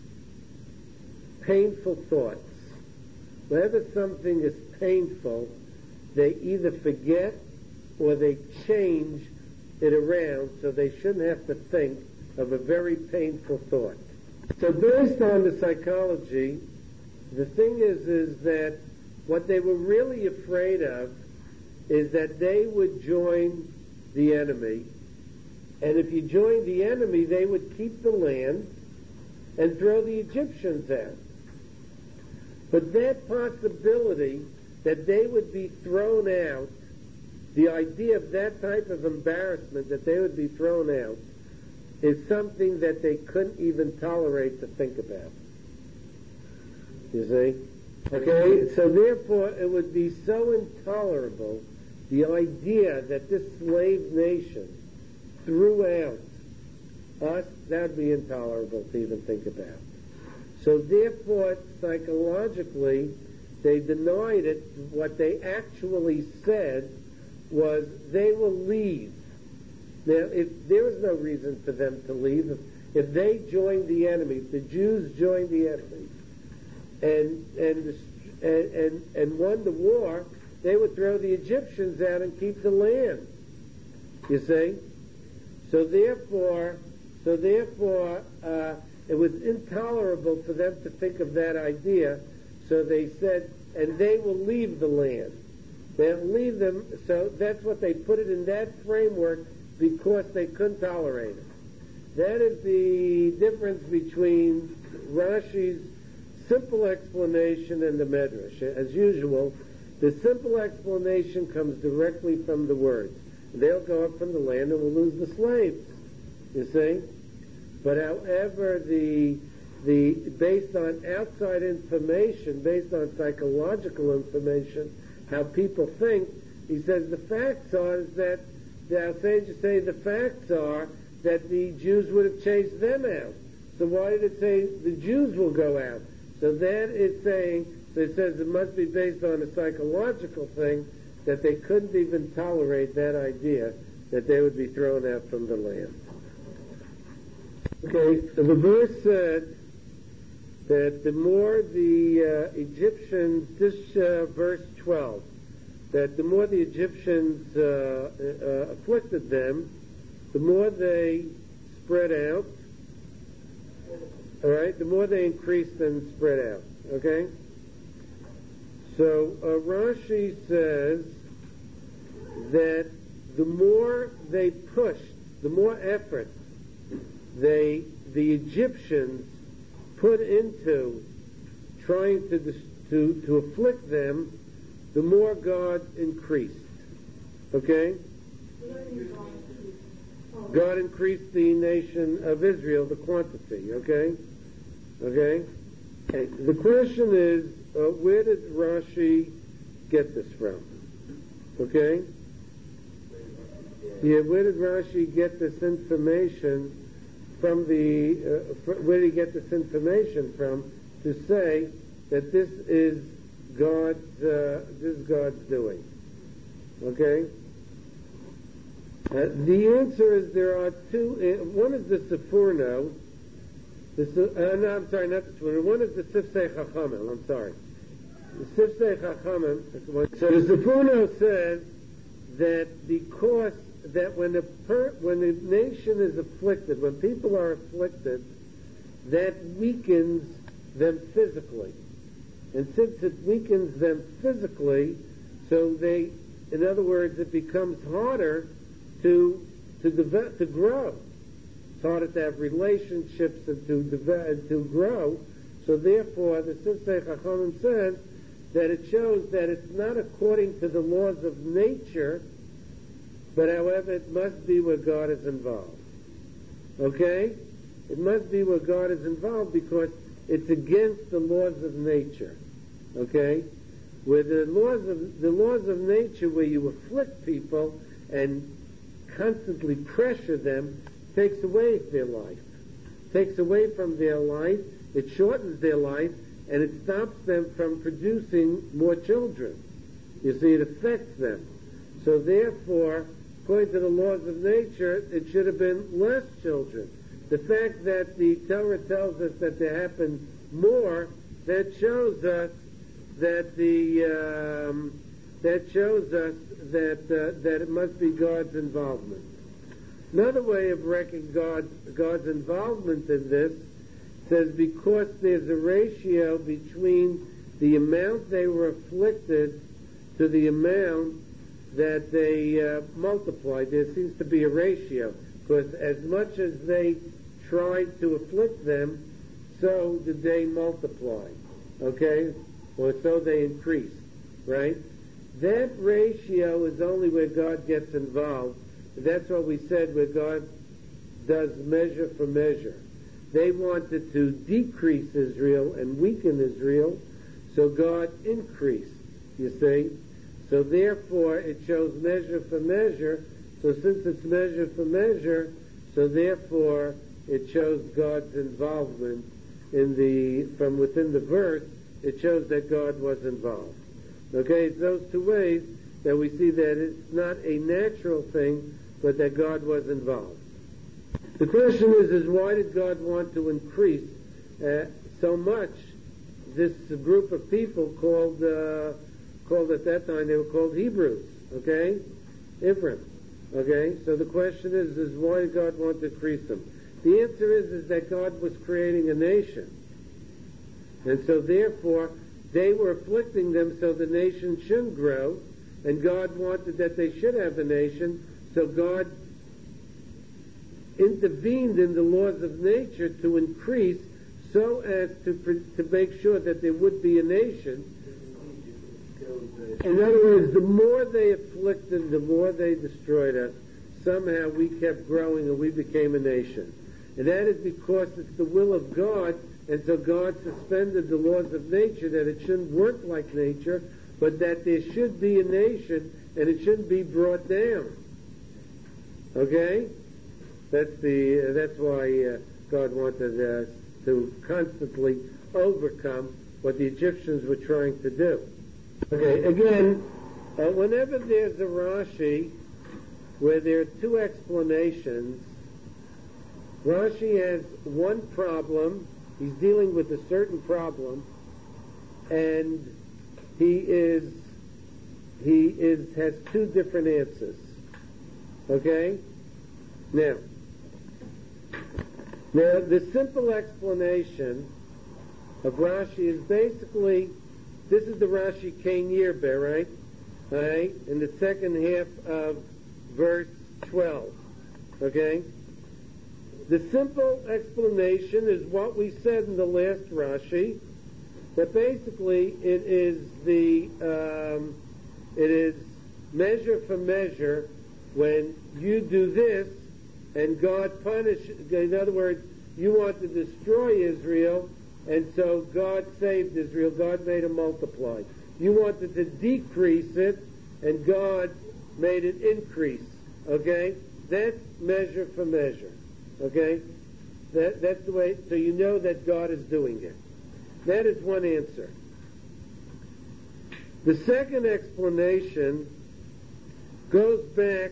painful thoughts. Whenever something is painful, they either forget or they change it around so they shouldn't have to think of a very painful thought. So based on the psychology, the thing is that what they were really afraid of is that they would join the enemy, and if you joined the enemy, they would keep the land, and throw the Egyptians out. But that possibility that they would be thrown out, the idea of that type of embarrassment that they would be thrown out, is something that they couldn't even tolerate to think about. You see? Okay? So therefore it would be so intolerable, the idea that this slave nation threw out us, that would be intolerable to even think about. So therefore, psychologically, they denied it. What they actually said was they will leave. Now, if there was no reason for them to leave, if they joined the enemy, if the Jews joined the enemy, and won the war, they would throw the Egyptians out and keep the land. You see? So therefore, it was intolerable for them to think of that idea. So they said, and they will leave the land. They'll leave them. So that's what they put it in that framework, because they couldn't tolerate it. That is the difference between Rashi's simple explanation and the Medrash. As usual, the simple explanation comes directly from the words. They'll go up from the land and we'll lose the slaves. You see? But however, the based on outside information, based on psychological information, how people think, he says the facts are that the sages say the facts are that the Jews would have chased them out. So why did it say the Jews will go out? So that is saying, so it says it must be based on a psychological thing, that they couldn't even tolerate that idea that they would be thrown out from the land. Okay, so the verse said that the more the Egyptians, this verse 12, that the more the Egyptians afflicted them, the more they spread out, all right, the more they increased and spread out, okay? So Rashi says that the more they pushed, the more effort the Egyptians put into trying to afflict them, the more God increased. Okay? God increased the nation of Israel, the quantity. Okay? Okay? The question is, where did Rashi get this from? Okay? Yeah, where did Rashi get this information from where did he get this information from to say that this is God's doing? Okay? The answer is there are two. One is the Sforno. No, I'm sorry, not the Sforno. One is the Sifsei Chachamim. I'm sorry. The Sifsei Chachamim. So the Sforno says that because that when the nation is afflicted, when people are afflicted, that weakens them physically. And since it weakens them physically, so they, in other words, it becomes harder to grow. It's harder to have relationships and to grow. So therefore, the Sifsei Chachamim says that it shows that it's not according to the laws of nature, but however, it must be where God is involved. Okay? It must be where God is involved because it's against the laws of nature. Okay? Where the laws of nature, where you afflict people and constantly pressure them, takes away their life. Takes away from their life, it shortens their life, and it stops them from producing more children. You see, it affects them. So therefore, according to the laws of nature, it should have been less children. The fact that the Torah tells us that there happened more, that shows us that that it must be God's involvement. Another way of reckoning God's involvement in this says because there's a ratio between the amount they were afflicted to the amount that they multiplied. There seems to be a ratio, because as much as they tried to afflict them, so did they multiply, okay? Or so they increased, right? That ratio is only where God gets involved. That's what we said, where God does measure for measure. They wanted to decrease Israel and weaken Israel, so God increased, you see. So therefore, it shows measure for measure. So since it's measure for measure, so therefore, it shows God's involvement from within the verse. It shows that God was involved. Okay, it's those two ways that we see that it's not a natural thing, but that God was involved. The question is why did God want to increase so much this group of people called at that time, they were called Hebrews, okay? Ephraim, okay? So the question is why did God want to increase them? The answer is that God was creating a nation. And so therefore, they were afflicting them so the nation shouldn't grow, and God wanted that they should have the nation, so God intervened in the laws of nature to increase so as to make sure that there would be a nation. In other words, the more they afflicted, the more they destroyed us, somehow we kept growing and we became a nation. And that is because it's the will of God, and so God suspended the laws of nature that it shouldn't work like nature, but that there should be a nation and it shouldn't be brought down. Okay? That's why God wanted us to constantly overcome what the Egyptians were trying to do. Okay, again, whenever there's a Rashi where there are two explanations, Rashi has one problem, he's dealing with a certain problem, and he has two different answers. Okay? Now, the simple explanation of Rashi is basically, this is the Rashi Cain Yirbe, right? All right? In the second half of verse 12. Okay? The simple explanation is what we said in the last Rashi, that basically it is measure for measure. When you do this and God punishes, in other words, you want to destroy Israel, and so God saved Israel, God made it multiply. You wanted to decrease it, and God made it increase. Okay? That's measure for measure. Okay? That's the way, so you know that God is doing it. That is one answer. The second explanation goes back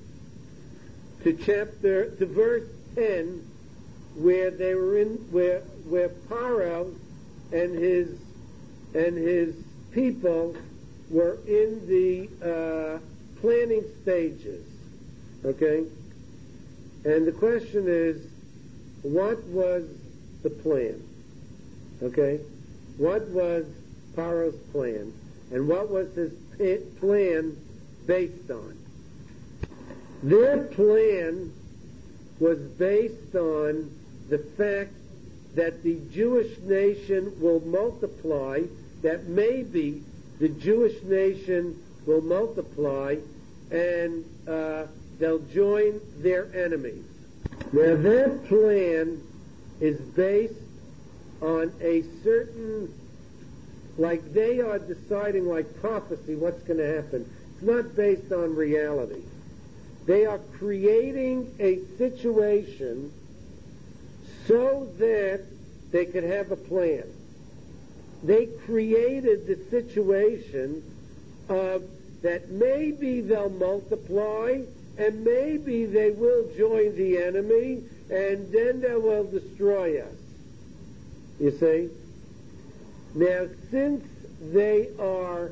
to verse 10, where they were where Paro and his people were in the planning stages. Okay? And the question is, what was the plan? Okay? What was Paro's plan? And what was his plan based on? Their plan was based on the fact that the Jewish nation will multiply, that maybe the Jewish nation will multiply, and they'll join their enemies. Now, their plan is based on a certain, like they are deciding, like prophecy, what's going to happen. It's not based on reality. They are creating a situation so that they could have a plan. They created the situation of that maybe they'll multiply and maybe they will join the enemy and then they will destroy us. You see? Now, since they are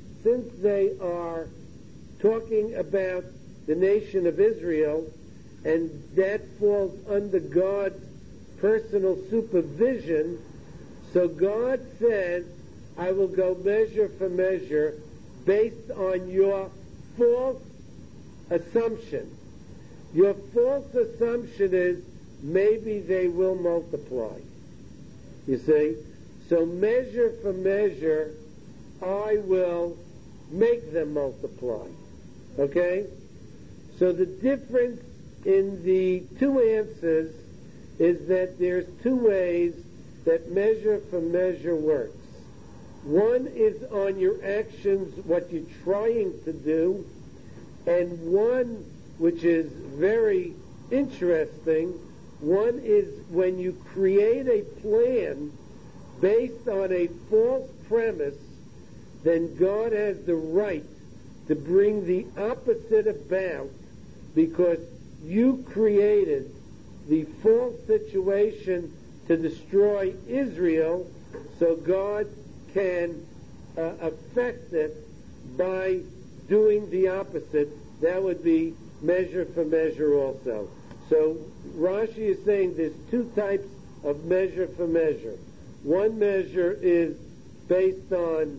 talking about the nation of Israel, and that falls under God's personal supervision, so God says, I will go measure for measure based on your false assumption. Your false assumption is maybe they will multiply. You see? So measure for measure, I will make them multiply. Okay? So the difference in the two answers is that there's two ways that measure for measure works. One is on your actions, what you're trying to do, and one, which is very interesting, one is when you create a plan based on a false premise, then God has the right to bring the opposite about because you created the false situation to destroy Israel, so God can affect it by doing the opposite. That would be measure for measure also. So Rashi is saying there's two types of measure for measure. One measure is based on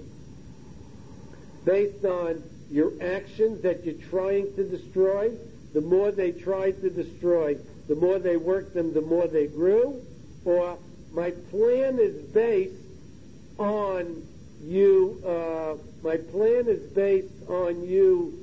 your actions that you're trying to destroy. The more they tried to destroy, the more they worked them, the more they grew. Or my plan is based on you. My plan is based on you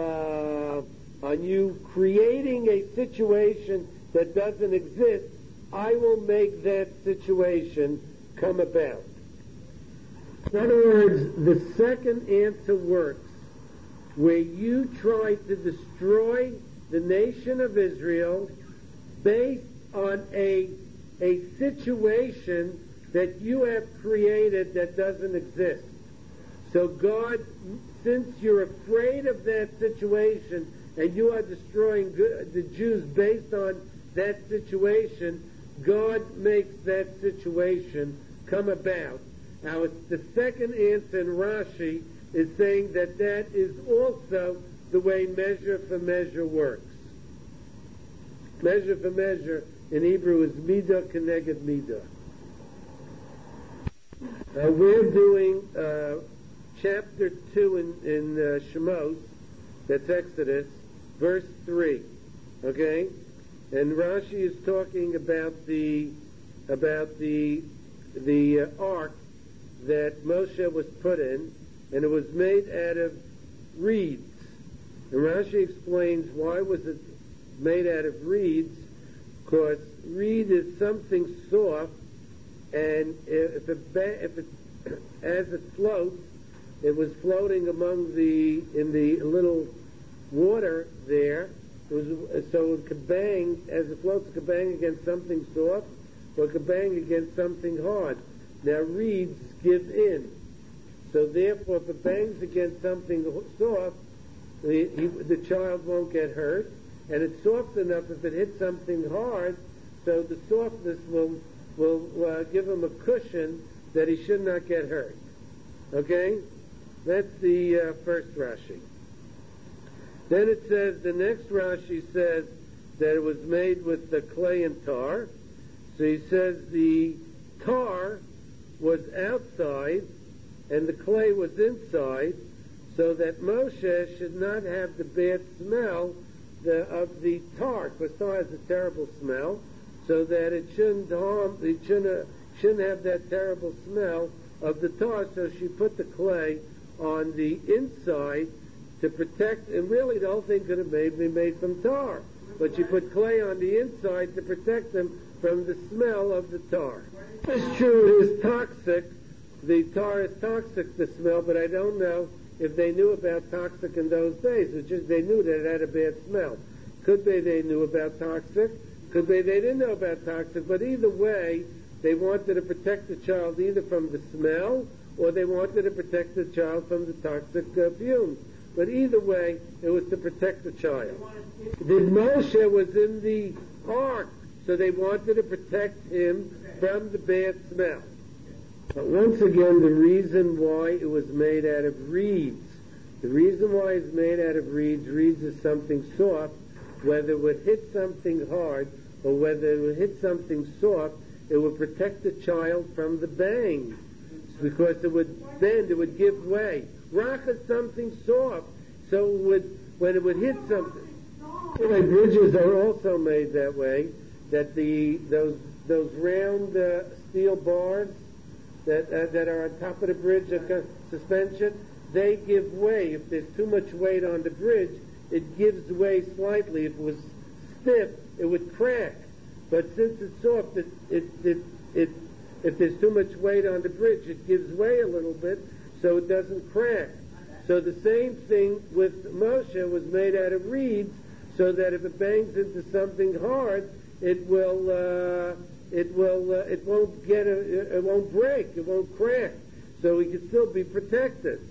creating a situation that doesn't exist. I will make that situation come about. In other words, the second answer works where you try to destroy the nation of Israel based on a situation that you have created that doesn't exist. So God, since you're afraid of that situation and you are destroying the Jews based on that situation, God makes that situation come about. Now, the second answer in Rashi is saying that that is also the way measure for measure works. Measure for measure in Hebrew is midah keneged midah. We're doing chapter 2 in Shemos, that's Exodus, verse 3. Okay? And Rashi is talking about the ark that Moshe was put in, and it was made out of reeds. And Rashi explains why was it made out of reeds, because reed is something soft, and if it as it floats, it was floating in the little water there. So it could bang, as it floats, it could bang against something soft, or it could bang against something hard. Now reeds give in. So therefore, if it bangs against something soft, the child won't get hurt. And it's soft enough if it hits something hard, so the softness will give him a cushion that he should not get hurt. Okay? That's the first Rashi. Then it says, the next Rashi says that it was made with the clay and tar. So he says the tar was outside and the clay was inside, so that Moshe should not have the bad smell of the tar, because tar has a terrible smell, so that it shouldn't have that terrible smell of the tar. So she put the clay on the inside to protect, and really the whole thing could have been made from tar, but she put clay on the inside to protect them from the smell of the tar. It's true, it is toxic. The tar is toxic, the smell, but I don't know if they knew about toxic in those days. It's just they knew that it had a bad smell. Could be they knew about toxic, could be they didn't know about toxic, but either way, they wanted to protect the child either from the smell or they wanted to protect the child from the toxic fumes. But either way, it was to protect the child. The Moshe was in the ark, so they wanted to protect him from the bad smell. But once again, the reason why it was made out of reeds, the reason why it's made out of reeds is something soft. Whether it would hit something hard or whether it would hit something soft, it would protect the child from the bang, because it would bend, it would give way. Rock is something soft, so when it would hit something. Anyway, bridges are also made that way, that those round steel bars that are on top of the bridge of suspension, they give way. If there's too much weight on the bridge, it gives way slightly. If it was stiff, it would crack. But since it's soft, if there's too much weight on the bridge, it gives way a little bit, so it doesn't crack. So the same thing with Moshe was made out of reeds, so that if it bangs into something hard, it won't break, it won't crack, so he can still be protected.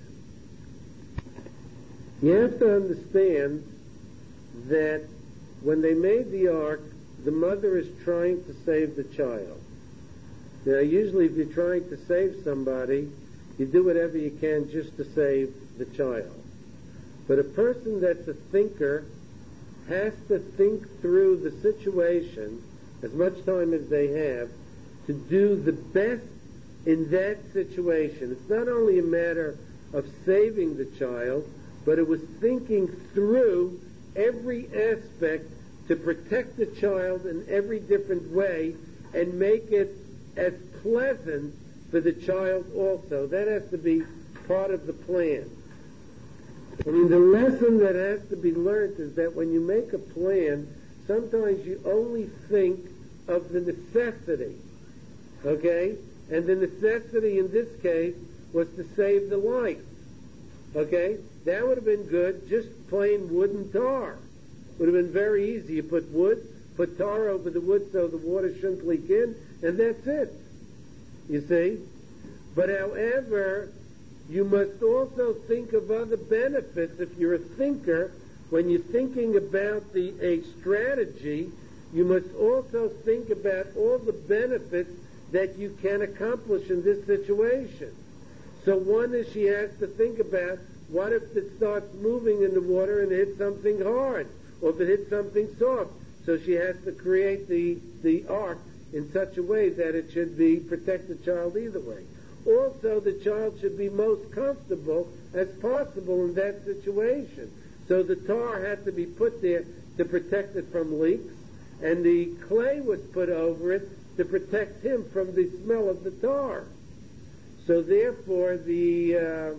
You have to understand that when they made the ark, the mother is trying to save the child. Now, usually if you're trying to save somebody, you do whatever you can just to save the child. But a person that's a thinker has to think through the situation as much time as they have to do the best in that situation. It's not only a matter of saving the child, but it was thinking through every aspect to protect the child in every different way and make it as pleasant for the child also. That has to be part of the plan. I mean, the lesson that has to be learned is that when you make a plan, sometimes you only think of the necessity, okay? And the necessity in this case was to save the life, okay? That would have been good, just plain wood and tar. Would have been very easy. You put wood, put tar over the wood so the water shouldn't leak in, and that's it. You see? But however, you must also think of other benefits. If you're a thinker, when you're thinking about a strategy, you must also think about all the benefits that you can accomplish in this situation. So one is she has to think about, what if it starts moving in the water and hits something hard? Or if it hits something soft? So she has to create the ark in such a way that it should protect the child either way. Also, the child should be most comfortable as possible in that situation. So the tar had to be put there to protect it from leaks, and the clay was put over it to protect him from the smell of the tar. So therefore, the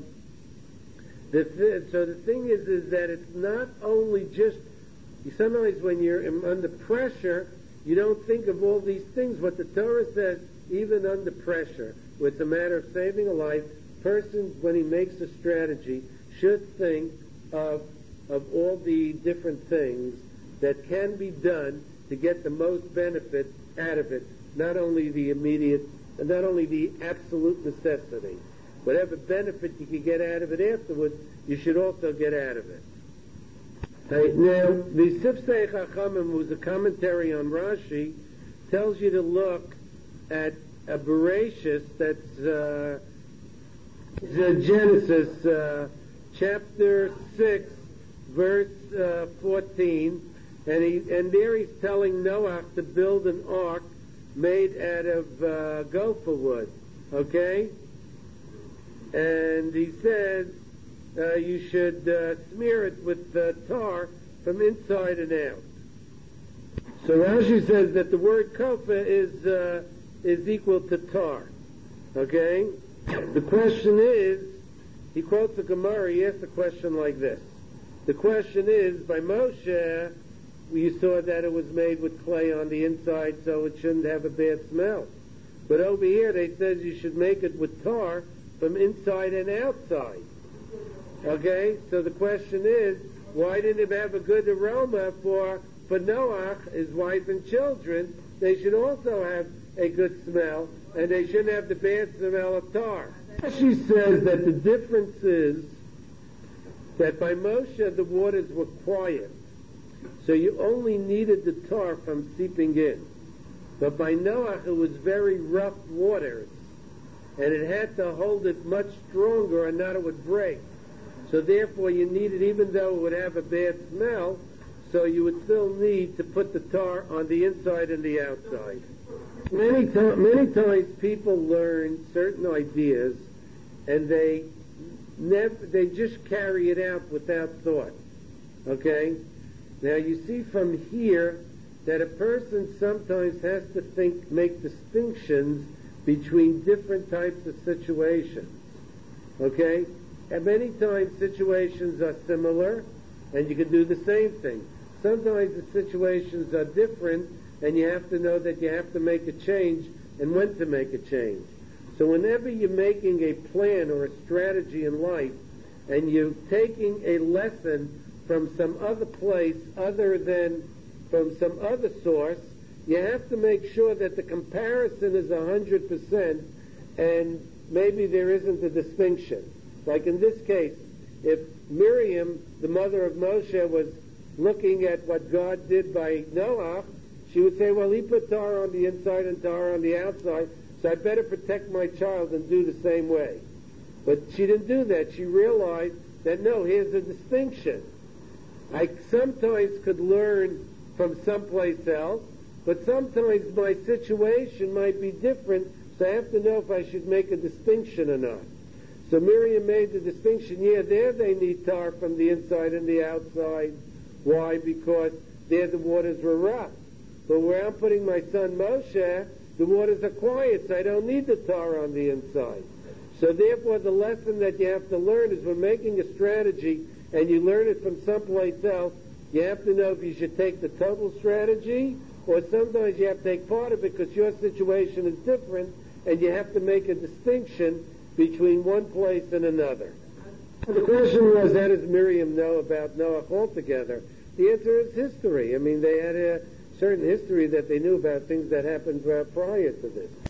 thing is that it's not only just, sometimes when you're under pressure, you don't think of all these things. What the Torah says, even under pressure, where it's a matter of saving a life, person, when he makes a strategy, should think of all the different things that can be done to get the most benefit out of it, not only the immediate, not only the absolute necessity. Whatever benefit you can get out of it afterwards, you should also get out of it. Now, the Sifsei Chachamim, who's a commentary on Rashi, tells you to look at a Bereshis, that's Genesis, chapter 6, verse 14, and there he's telling Noah to build an ark made out of gopher wood, okay? And he says you should smear it with tar from inside and out. So Rashi says that the word kofa is equal to tar. Okay? The question is, he quotes the Gemara, he asks a question like this. The question is, by Moshe, you saw that it was made with clay on the inside so it shouldn't have a bad smell. But over here they says you should make it with tar from inside and outside. Okay? So the question is, why didn't it have a good aroma for Noah, his wife and children? They should also have a good smell, and they shouldn't have the bad smell of tar. She says that the difference is that by Moshe the waters were quiet, so you only needed the tar from seeping in. But by Noah it was very rough waters, and it had to hold it much stronger or not it would break. So therefore you needed, even though it would have a bad smell, so you would still need to put the tar on the inside and the outside. Many times people learn certain ideas and they just carry it out without thought. Okay? Now you see from here that a person sometimes has to make distinctions between different types of situations. Okay? And many times situations are similar, and you can do the same thing. Sometimes the situations are different, and you have to know that you have to make a change and when to make a change. So whenever you're making a plan or a strategy in life, and you're taking a lesson from some other place other than from some other source, you have to make sure that the comparison is 100% and maybe there isn't a distinction. Like in this case, if Miriam, the mother of Moshe, was looking at what God did by Noah, she would say, well, he put tar on the inside and tar on the outside, so I better protect my child and do the same way. But she didn't do that. She realized that, no, here's a distinction. I sometimes could learn from someplace else, but sometimes my situation might be different, so I have to know if I should make a distinction or not. So Miriam made the distinction, yeah, there they need tar from the inside and the outside. Why? Because there the waters were rough. But where I'm putting my son Moshe, the waters are quiet, so I don't need the tar on the inside. So therefore the lesson that you have to learn is when making a strategy and you learn it from someplace else, you have to know if you should take the total strategy, or sometimes you have to take part of it because your situation is different and you have to make a distinction between one place and another. The question was, how does Miriam know about Noah altogether? The answer is history. I mean, they had a certain history that they knew about things that happened prior to this.